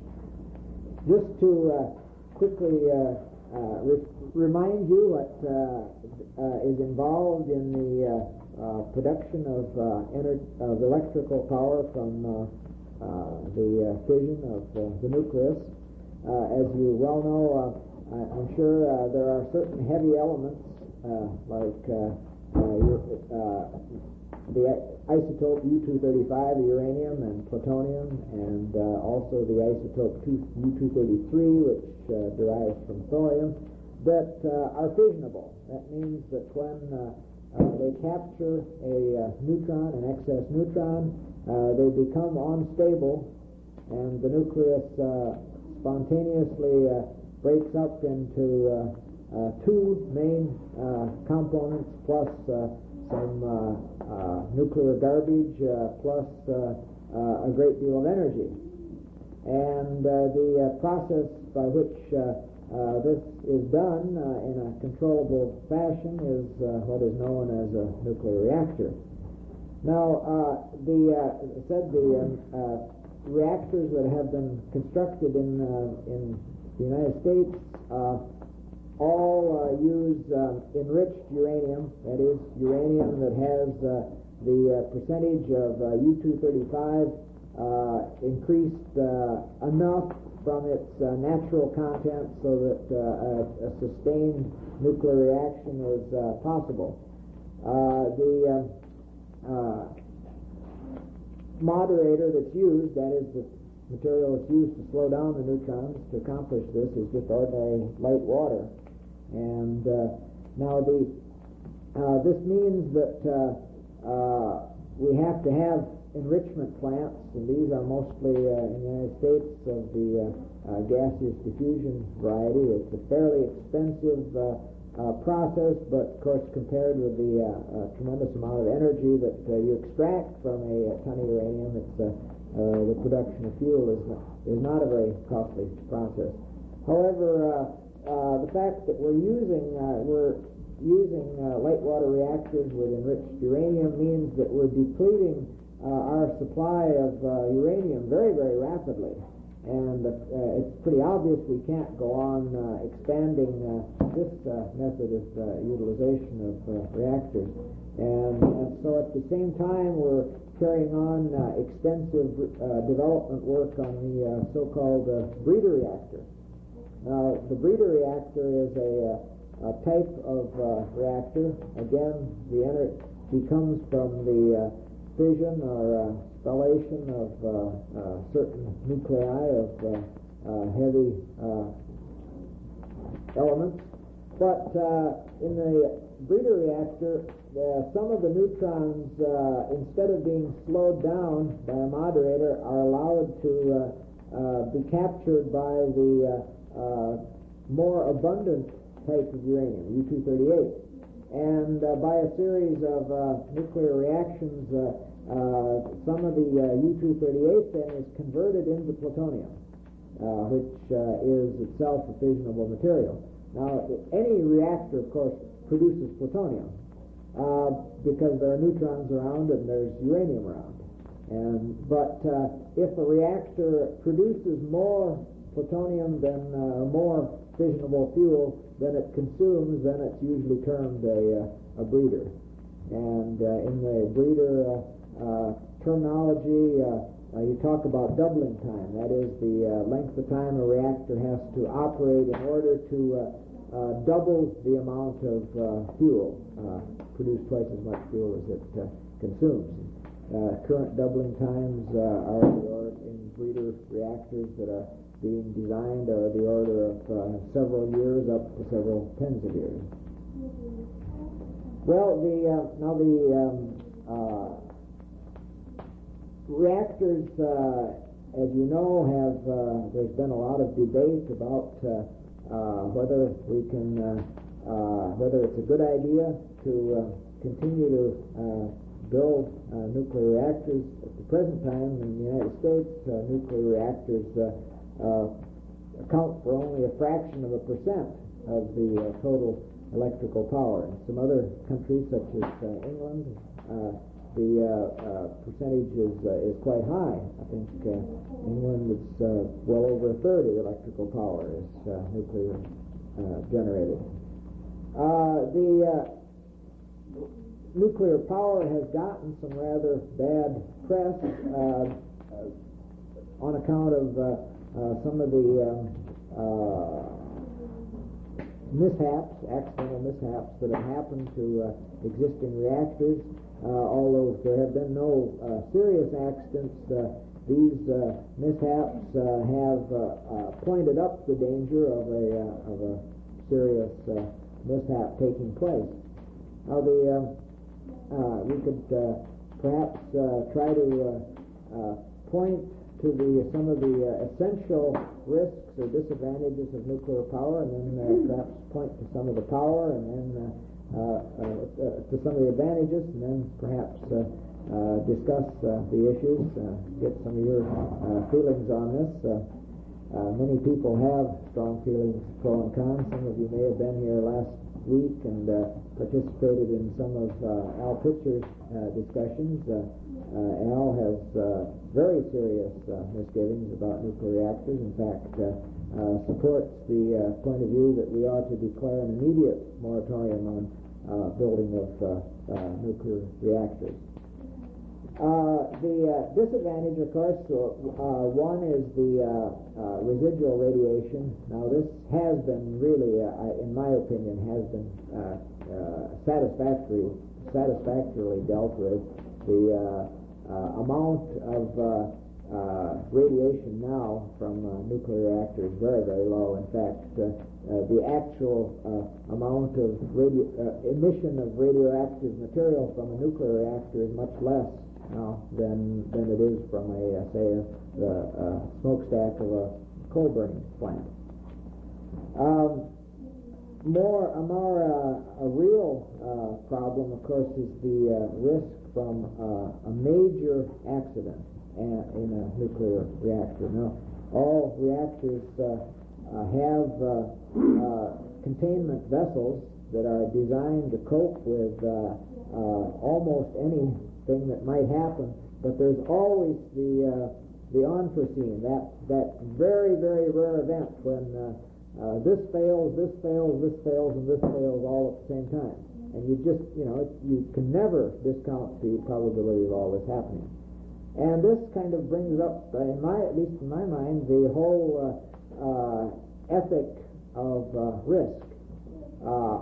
Just to uh, quickly uh, uh, re- remind you what uh, uh, is involved in the uh, uh, production of, uh, ener- of electrical power from uh, uh, the uh, fission of uh, the nucleus. Uh, as you well know, uh, I'm sure uh, there are certain heavy elements uh, like uh, uh, uh, the isotope U two thirty-five, the uranium and plutonium, and uh, also the isotope U two thirty-three, which uh, derives from thorium, that uh, are fissionable. That means that when uh, uh, they capture a uh, neutron, an excess neutron, uh, they become unstable, and the nucleus uh, spontaneously uh, breaks up into uh, uh, two main uh, components plus uh, some uh, uh, nuclear garbage uh, plus uh, uh, a great deal of energy. And uh, the uh, process by which uh, uh, this is done uh, in a controllable fashion is uh, what is known as a nuclear reactor. Now, uh, the uh, said the um, uh, reactors that have been constructed in uh, in the United States uh, all uh, use uh, enriched uranium, that is, uranium that has uh, the uh, percentage of uh, U two thirty-five uh, increased uh, enough from its uh, natural content so that uh, a, a sustained nuclear reaction is uh, possible. Uh, the uh, uh, moderator that's used, that is, the material that's used to slow down the neutrons to accomplish this, is just ordinary light water. And uh, now the uh, this means that uh, uh, we have to have enrichment plants, and these are mostly uh, in the United States of the uh, uh, gaseous diffusion variety. It's a fairly expensive uh, uh, process, but of course compared with the uh, uh, tremendous amount of energy that uh, you extract from a, a ton of uranium, it's, uh, uh, the production of fuel is not, is not a very costly process. However, uh, uh, the fact that we're using uh, we're using uh, light water reactors with enriched uranium means that we're depleting uh, our supply of uh, uranium very, very rapidly. And uh, it's pretty obvious we can't go on uh, expanding uh, this uh, method of uh, utilization of uh, reactors. And, and so at the same time we're carrying on uh, extensive uh, development work on the uh, so-called uh, breeder reactor. Now, the breeder reactor is a, uh, a type of uh, reactor. Again, the energy comes from the uh, fission or uh, spallation of uh, uh, certain nuclei of uh, uh, heavy uh, elements. But uh, in the breeder reactor, uh, some of the neutrons, uh, instead of being slowed down by a moderator, are allowed to uh, uh, be captured by the uh, uh, more abundant type of uranium, U two thirty-eight. And uh, by a series of uh, nuclear reactions, uh, uh, some of the uh, U two thirty-eight then is converted into plutonium, uh, which uh, is itself a fissionable material. Now, any reactor, of course, produces plutonium uh, because there are neutrons around and there's uranium around. And but uh, if a reactor produces more plutonium than uh, more fissionable fuel than it consumes, then it's usually termed a, uh, a breeder. And uh, in the breeder uh, uh, terminology, uh, uh, you talk about doubling time. That is the uh, length of time a reactor has to operate in order to uh, uh, double the amount of uh, fuel, uh, produce twice as much fuel as it uh, consumes. Uh, current doubling times uh, are the order in breeder reactors that are being designed are the order of uh, several years up to several tens of years. Well, the uh, now the um, uh, reactors, uh, as you know, have uh, there's been a lot of debate about uh, uh, whether we can uh, uh, whether it's a good idea to uh, continue to uh, build uh, nuclear reactors. At the present time in the United States, uh, nuclear reactors uh, Uh, account for only a fraction of a percent of the uh, total electrical power. In some other countries, such as uh, England, uh, the uh, uh, percentage is uh, is quite high. I think uh, England is uh, well over a third of the electrical power is uh, nuclear uh, generated. Uh, the uh, nuclear power has gotten some rather bad press uh, on account of uh, Uh, some of the um, uh, mishaps, accidental mishaps that have happened to uh, existing reactors. Uh, although there have been no uh, serious accidents, uh, these uh, mishaps uh, have uh, uh, pointed up the danger of a uh, of a serious uh, mishap taking place. Now, the um, uh, we could uh, perhaps uh, try to uh, uh, point to the some of the uh, essential risks or disadvantages of nuclear power, and then uh, perhaps point to some of the power, and then uh, uh, uh, to some of the advantages, and then perhaps uh, uh, discuss uh, the issues, uh, get some of your uh, feelings on this. Uh, uh, many people have strong feelings, pro and con. Some of you may have been here last week and uh, participated in some of uh, Al Pitcher's uh, discussions. Uh, Uh, Al has uh, very serious uh, misgivings about nuclear reactors. In fact, uh, uh, supports the uh, point of view that we ought to declare an immediate moratorium on uh, building of uh, uh, nuclear reactors. Uh, the uh, disadvantage, of course, uh, one is the uh, uh, residual radiation. Now, this has been really, uh, in my opinion, has been uh, uh, satisfactory, satisfactorily dealt with. The uh, uh, amount of uh, uh, radiation now from uh, nuclear reactors is very, very low. In fact, uh, uh, the actual uh, amount of radio, uh, emission of radioactive material from a nuclear reactor is much less now than than it is from a, uh, say, a, the uh, smokestack of a coal burning plant. Um, more, a more uh, a real uh, problem, of course, is the uh, risk from uh, a major accident uh, in a nuclear reactor. Now, all reactors uh, uh, have uh, uh, containment vessels that are designed to cope with uh, uh, almost anything that might happen, but there's always the uh, the unforeseen, that that very, very rare event when uh, Uh, this fails, this fails, this fails, and this fails all at the same time. And you just, you know, you can never discount the probability of all this happening. And this kind of brings up, uh, in my, at least in my mind, the whole uh, uh, ethic of uh, risk. Uh,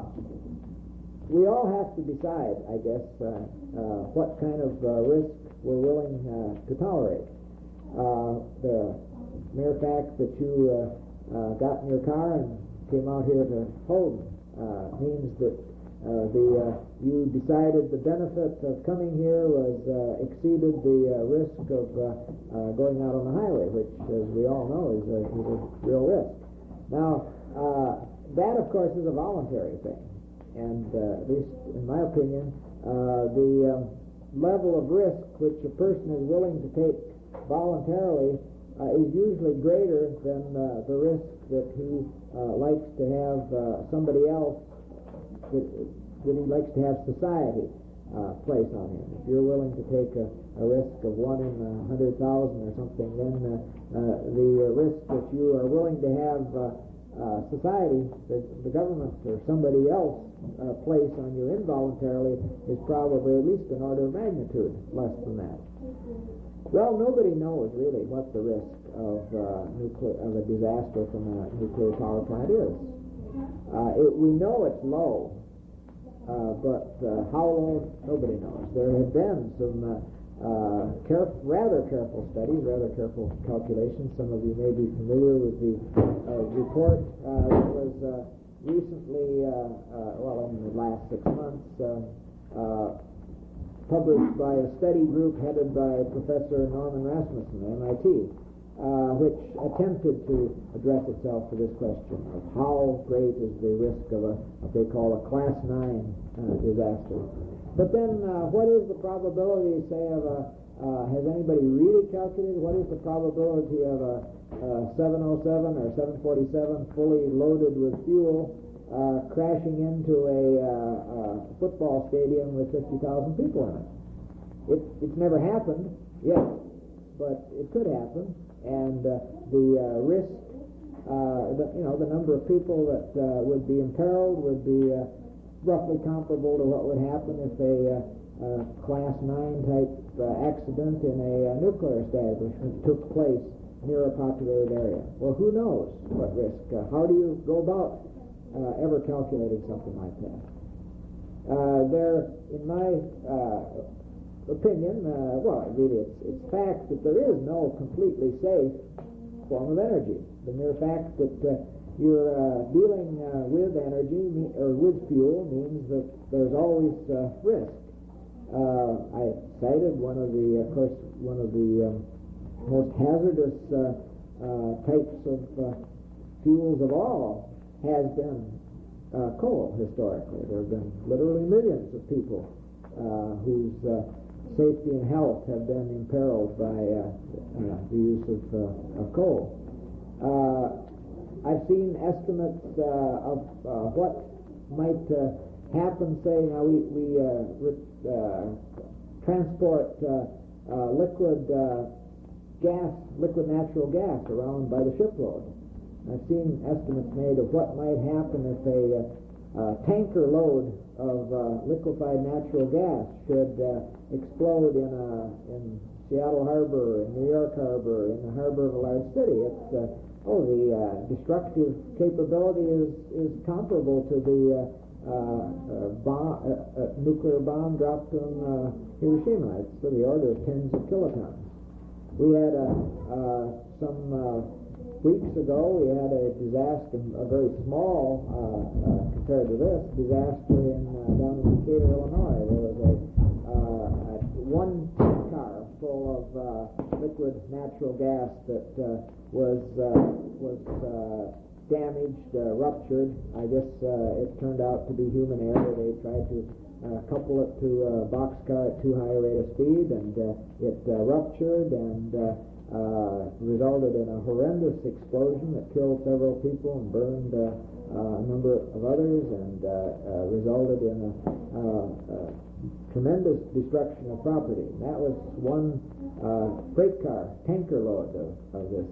we all have to decide, I guess, uh, uh, what kind of uh, risk we're willing uh, to tolerate. Uh, the mere fact that you uh, Uh, got in your car and came out here to Holden uh, means that uh, the uh, you decided the benefit of coming here was uh, exceeded the uh, risk of uh, uh, going out on the highway, which, as we all know, is a, is a real risk. Now, uh, that, of course, is a voluntary thing, and uh, at least in my opinion, uh, the um, level of risk which a person is willing to take voluntarily Uh, is usually greater than uh, the risk that he uh, likes to have uh, somebody else, that, that he likes to have society uh, place on him. If you're willing to take a, a risk of one in a hundred thousand or something, then uh, uh, the risk that you are willing to have uh, uh, society, the, the government or somebody else uh, place on you involuntarily is probably at least an order of magnitude less than that. Well, nobody knows really what the risk of uh, nuclear of a disaster from a nuclear power plant is. Uh, it, we know it's low, uh, but uh, how low, nobody knows. There have been some uh, uh, caref- rather careful studies, rather careful calculations. Some of you may be familiar with the uh, report uh, that was uh, recently, uh, uh, well, in the last six months, uh, uh, published by a study group headed by Professor Norman Rasmussen, M I T, uh, which attempted to address itself to this question of how great is the risk of a, what they call a class nine uh, disaster. But then uh, what is the probability, say, of a, uh, has anybody really calculated what is the probability of a, a seven oh seven or seven forty-seven fully loaded with fuel Uh, crashing into a, uh, a football stadium with fifty thousand people in it? it? It's never happened yet, but it could happen, and uh, the uh, risk, uh, the, you know, the number of people that uh, would be imperiled would be uh, roughly comparable to what would happen if a uh, uh, class nine type uh, accident in a uh, nuclear establishment took place near a populated area. Well, who knows what risk? Uh, how do you go about Uh, ever calculated something like that? Uh, there, in my uh, opinion, uh, well, really, it's, it's fact that there is no completely safe form of energy. The mere fact that uh, you're uh, dealing uh, with energy me- or with fuel means that there's always uh, risk. Uh, I cited one of the, of course, one of the um, most hazardous uh, uh, types of uh, fuels of all has been uh, coal historically. There have been literally millions of people uh, whose uh, safety and health have been imperiled by uh, uh, the use of, uh, of coal. Uh, I've seen estimates uh, of uh, what might uh, happen, say, now we, we uh, re- uh, transport uh, uh, liquid uh, gas, liquid natural gas around by the shipload. I've seen estimates made of what might happen if a uh, uh, tanker load of uh, liquefied natural gas should uh, explode in a, in Seattle Harbor, in New York Harbor, in the harbor of a large city. It's uh, oh, the uh, destructive capability is is comparable to the uh, uh, uh, bomb, uh, uh, nuclear bomb dropped on uh, Hiroshima. It's to the order of tens of kilotons. We had uh, uh, some. Uh, Weeks ago, we had a disaster, a very small, uh, uh, compared to this, disaster in uh, down in Decatur, Illinois. There was a, uh, a one car full of uh, liquid natural gas that uh, was uh, was uh, damaged, uh, ruptured. I guess uh, it turned out to be human error. They tried to uh, couple it to a boxcar at too high a rate of speed, and uh, it uh, ruptured and uh, uh, resulted in a horrendous explosion that killed several people and burned uh, uh, a number of others, and uh, uh, resulted in a uh, uh, tremendous destruction of property. And that was one uh, freight car, tanker load of, of this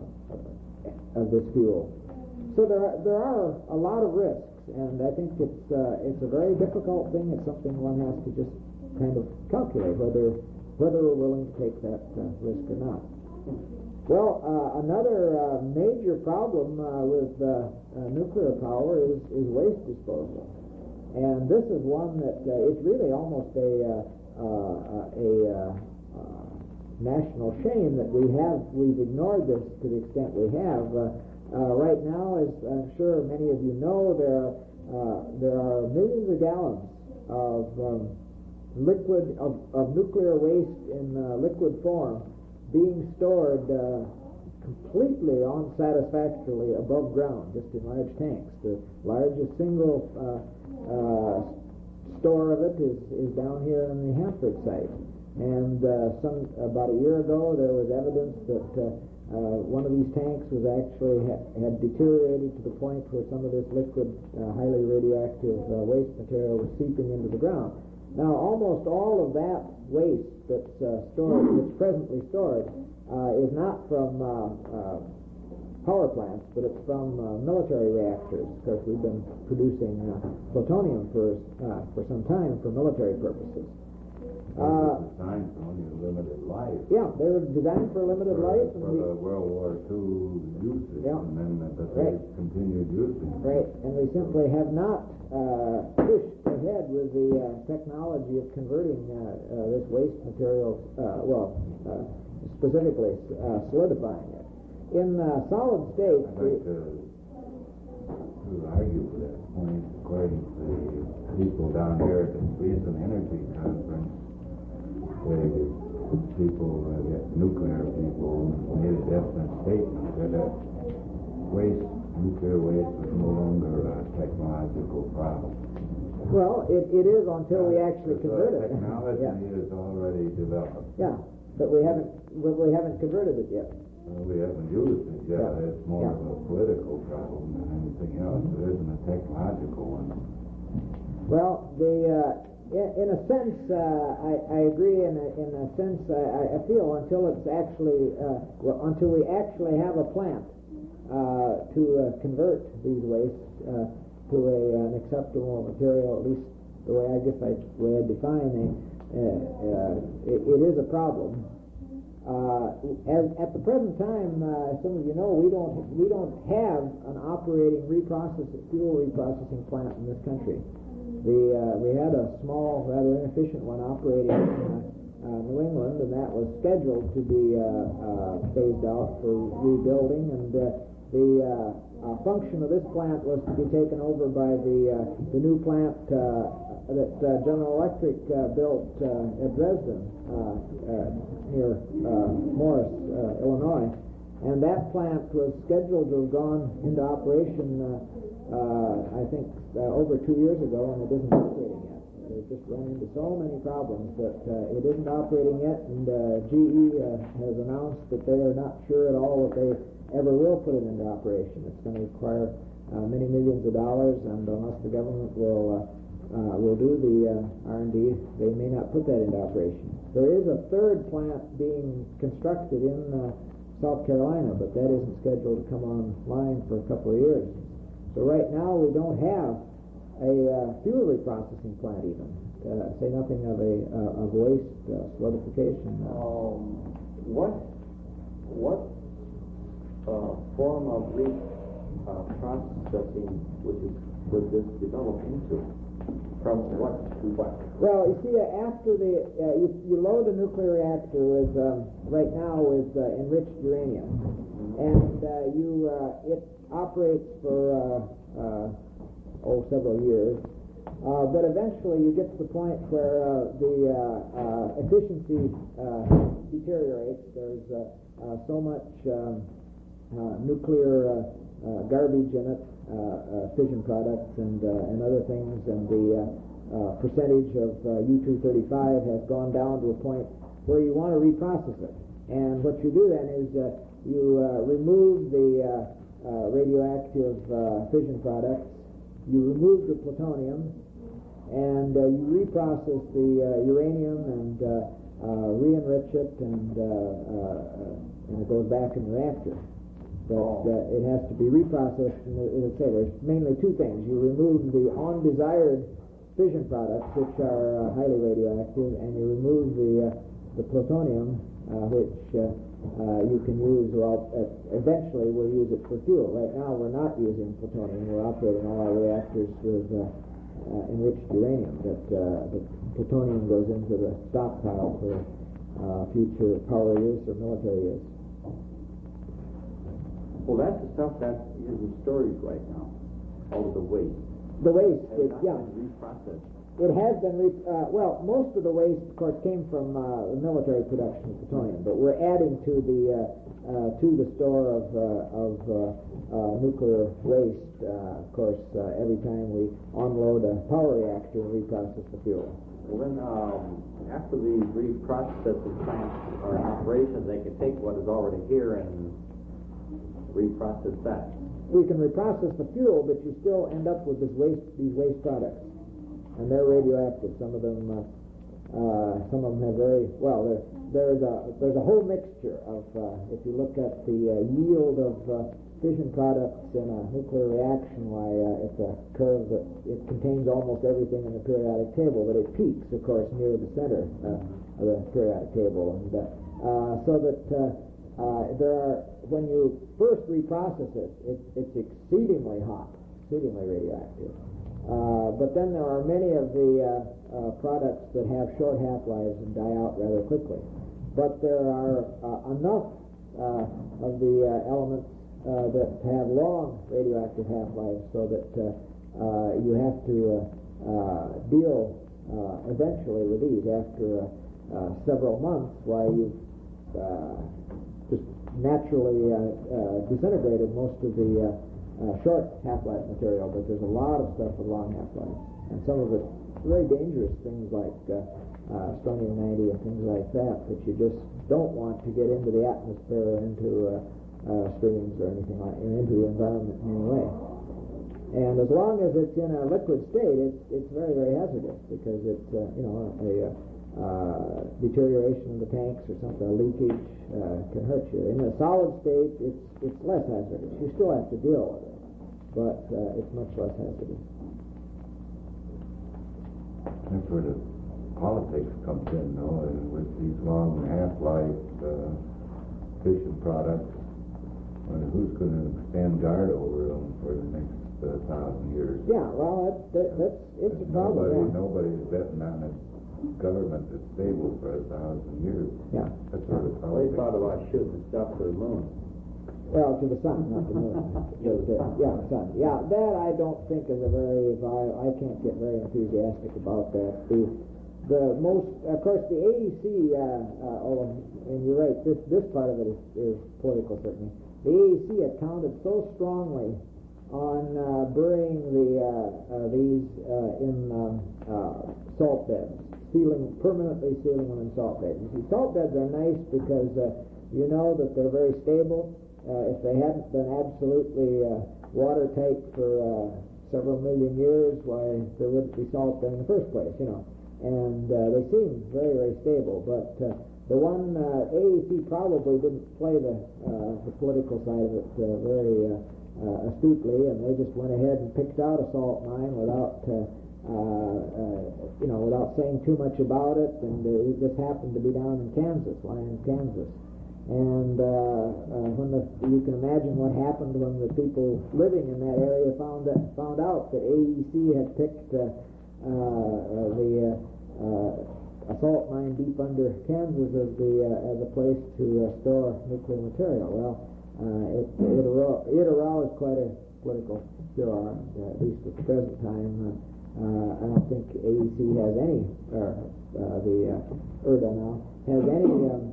uh, of this fuel. So there are, there are a lot of risks, and I think it's uh, it's a very difficult thing. It's something one has to just kind of calculate whether whether we're willing to take that uh, risk or not. Well, uh, another uh, major problem uh, with uh, uh, nuclear power is, is waste disposal. And this is one that uh, it's really almost a, uh, uh, a uh, uh, national shame that we have, we've ignored this to the extent we have. Uh, uh, right now, as I'm sure many of you know, there are, uh, there are millions of gallons of um, liquid, of, of nuclear waste in uh, liquid form being stored uh, completely unsatisfactorily above ground, just in large tanks. The largest single uh, uh, store of it is, is down here in the Hanford site. And uh, some about a year ago, there was evidence that uh, uh, one of these tanks was actually ha had deteriorated to the point where some of this liquid, uh, highly radioactive uh, waste material was seeping into the ground. Now, almost all of that waste that's uh, stored, that's presently stored, uh, is not from uh, uh, power plants, but it's from uh, military reactors, because we've been producing uh, plutonium for uh, for some time for military purposes. Uh, designed for only a limited life. Yeah, they were designed for a limited for, life. For and we, the World War Two usage, Yeah. and then uh, but Right. they continued using it. right, and we simply have not uh, pushed ahead with the uh, technology of converting uh, uh, this waste material, uh, well, uh, specifically uh, solidifying it. In uh, solid state, I'd like to, to argue for that point, according to the people down here at the Recent Energy Conference. The people, uh, the nuclear people, made a definite statement that uh, waste, nuclear waste, was no longer a technological problem. well, it, it is until we actually The convert it. technology yeah. is already developed. yeah, but we haven't, but we haven't converted it yet. Uh, we haven't used it yet. Yeah. It's more Yeah. of a political problem than anything else. It isn't a technological one. Well, the uh, in, in a sense, uh, I, I agree. In a, in a sense, I, I feel until it's actually uh, well, until we actually have a plant uh, to uh, convert these wastes uh, to a, an acceptable material, at least the way I guess I the way I define it, uh, uh, it, it is a problem. Uh, as, at the present time, uh, some of you know, we don't we don't have an operating reprocessing fuel reprocessing plant in this country. The uh, we had a small, rather inefficient one operating in uh, uh, New England, and that was scheduled to be uh, uh, phased out for rebuilding. And uh, the uh, uh, function of this plant was to be taken over by the uh, the new plant uh, that uh, General Electric uh, built uh, at Dresden uh, uh, near uh, Morris, uh, Illinois. And that plant was scheduled to have gone into operation, uh, uh, I think, uh, over two years ago, and it isn't operating yet. They've just run into so many problems that uh, it isn't operating yet, and uh, G E uh, has announced that they are not sure at all that they ever will put it into operation. It's going to require uh, many millions of dollars, and unless the government will uh, uh, will do the uh, R and D, they may not put that into operation. There is a third plant being constructed in uh, South Carolina, but that isn't scheduled to come online for a couple of years. So right now we don't have a uh, fuel reprocessing plant even, uh, say nothing of a uh, of waste uh, solidification. Um, what what uh, form of reprocessing would you, would this develop into? From what to what? Well, you see, uh, after the uh, you, you load a nuclear reactor with um, right now with uh, enriched uranium, and uh, you uh, it operates for uh, uh, oh several years, uh, but eventually you get to the point where uh, the uh, uh, efficiency uh, deteriorates. There's uh, uh, so much um, uh, nuclear uh, uh, garbage in it, uh, uh, fission products and uh, and other things, and the uh, uh, percentage of uh, U two thirty-five has gone down to a point where you want to reprocess it. And what you do then is uh, you uh, remove the uh, uh, radioactive uh, fission products, you remove the plutonium, and uh, you reprocess the uh, uranium and uh, uh, re-enrich it, and, uh, uh, and it goes back in the reactor. But uh, it has to be reprocessed, and as I say, there's mainly two things. You remove the undesired fission products, which are uh, highly radioactive, and you remove the uh, the plutonium, uh, which uh, uh, you can use, well, uh, eventually we'll use it for fuel. Right now we're not using plutonium. We're operating all our reactors with uh, uh, enriched uranium, but uh, the plutonium goes into the stockpile for uh, future power use or military use. Well, that's the stuff that is in storage right now, all of the waste. The waste, Has it, not yeah. been reprocessed. It has been, re- uh, well, most of the waste, of course, came from uh, the military production of plutonium, but we're adding to the uh, uh, to the store of uh, of uh, uh, nuclear waste, uh, of course, uh, every time we unload a power reactor and reprocess the fuel. Well, then, um, after these reprocessing plants are in operation, they can take what is already here and reprocess that. We can reprocess the fuel, but you still end up with this waste, these waste products. And they're radioactive. Some of them, uh, uh, some of them have very well. There, there's a there's a whole mixture of. Uh, if you look at the uh, yield of uh, fission products in a nuclear reaction, why uh, it's a curve that it contains almost everything in the periodic table, but it peaks, of course, near the center uh, of the periodic table, and uh, uh, so that uh, uh, there are when you first reprocess it, it it's exceedingly hot, exceedingly radioactive. Uh, but then there are many of the uh, uh, products that have short half-lives and die out rather quickly. But there are uh, enough uh, of the uh, elements uh, that have long radioactive half-lives so that uh, uh, you have to uh, uh, deal uh, eventually with these after uh, uh, several months while you've uh, just naturally uh, uh, disintegrated most of the uh, Uh, short half-life material, but there's a lot of stuff with long half-life, and some of it very dangerous things like uh, uh, strontium ninety and things like that that you just don't want to get into the atmosphere or into uh, uh, streams or anything like into the environment in any way. And as long as it's in a liquid state, it's it's very very hazardous because it's uh, you know a uh, deterioration of the tanks or something, a leakage uh, can hurt you. In a solid state, it's it's less hazardous. You still have to deal with it, but uh, it's much less hazardous. That's where the politics comes in, though, and with these long half-life uh, fission products. I mean, who's going to stand guard over them for the next uh, thousand years? Yeah, well, that, that, that's it's a problem. Nobody, Yeah. nobody's betting on a government that's stable for a thousand years. Yeah. That's sort of Well, they politics. thought about shooting stuff to the moon. Well, to the sun, not the moon. But, uh, yeah, the sun. Yeah, that I don't think is a very viable. I can't get very enthusiastic about that. The the most, of course, the A E C. Uh, uh, oh, and you're right. This this part of it is, is political, certainly. The A E C had counted so strongly on uh, burying the uh, uh, these uh, in um, uh, salt beds, sealing permanently sealing them in salt beds. You see, salt beds are nice because uh, you know that they're very stable. Uh, if they hadn't been absolutely uh, watertight for uh, several million years, why there wouldn't be salt there in the first place, you know. And uh, they seem very, very stable. But uh, the one uh, A E C probably didn't play the uh, the political side of it uh, very uh, uh, astutely, and they just went ahead and picked out a salt mine without, uh, uh, uh, you know, without saying too much about it. And uh, this happened to be down in Kansas, Lyons, Kansas. And uh, uh, when the, you can imagine what happened when the people living in that area found that, found out that A E C had picked uh, uh, the uh, uh, a salt mine deep under Kansas as the uh, as a place to uh, store nuclear material. Well, uh, it it, arou- it aroused quite a political furor, uh, at least at the present time. Uh, uh, I don't think A E C has any, or uh, the uh, E R D A now has any. Um,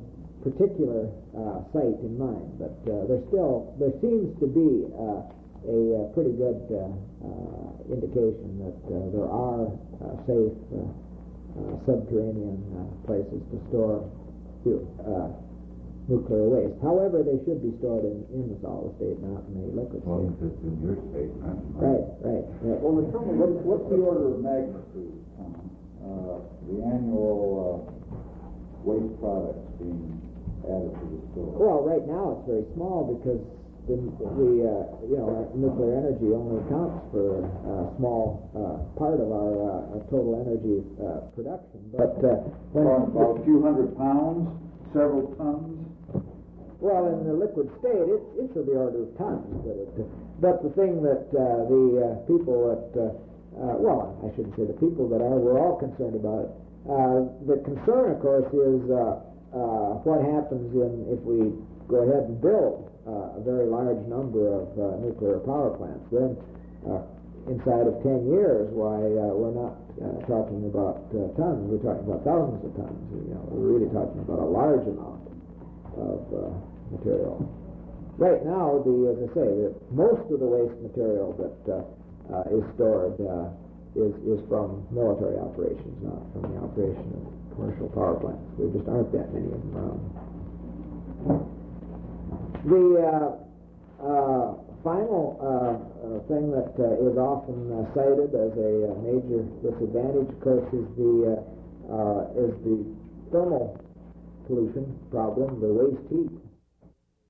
particular uh, site in mind, but uh, there still there seems to be uh, a, a pretty good uh, uh, indication that uh, there are uh, safe uh, uh, subterranean uh, places to store uh, nuclear waste. However, they should be stored in, in the solid state, not in the liquid As long state. as it's in your state, not in mine. Right, right, right. Well, the trouble, what, what's the order of magnitude? Uh, the annual uh, waste products being added to the store? Well, right now it's very small because the, the uh, you know, nuclear energy only accounts for a small uh, part of our uh, total energy uh, production. But uh, when Talking about a few hundred pounds, several tons? well, in the liquid state, it's it's of the order of tons. But it, but the thing that uh, the uh, people that uh, uh, well, I shouldn't say the people that are, we're all concerned about it. Uh, the concern, of course, is uh, uh, what happens in if we go ahead and build uh, a very large number of uh, nuclear power plants. Then, uh, inside of ten years, why uh, we're not uh, talking about uh, tons, we're talking about thousands of tons. You know, we're really talking about a large amount of uh, material. Right now, the as I say, the, most of the waste material that uh, uh, is stored uh, is is from military operations, not from the operation of commercial power plants. There just aren't that many of them around. The uh, uh, final uh, uh, thing that uh, is often uh, cited as a uh, major disadvantage, of course, is the uh, uh, is the thermal pollution problem, the waste heat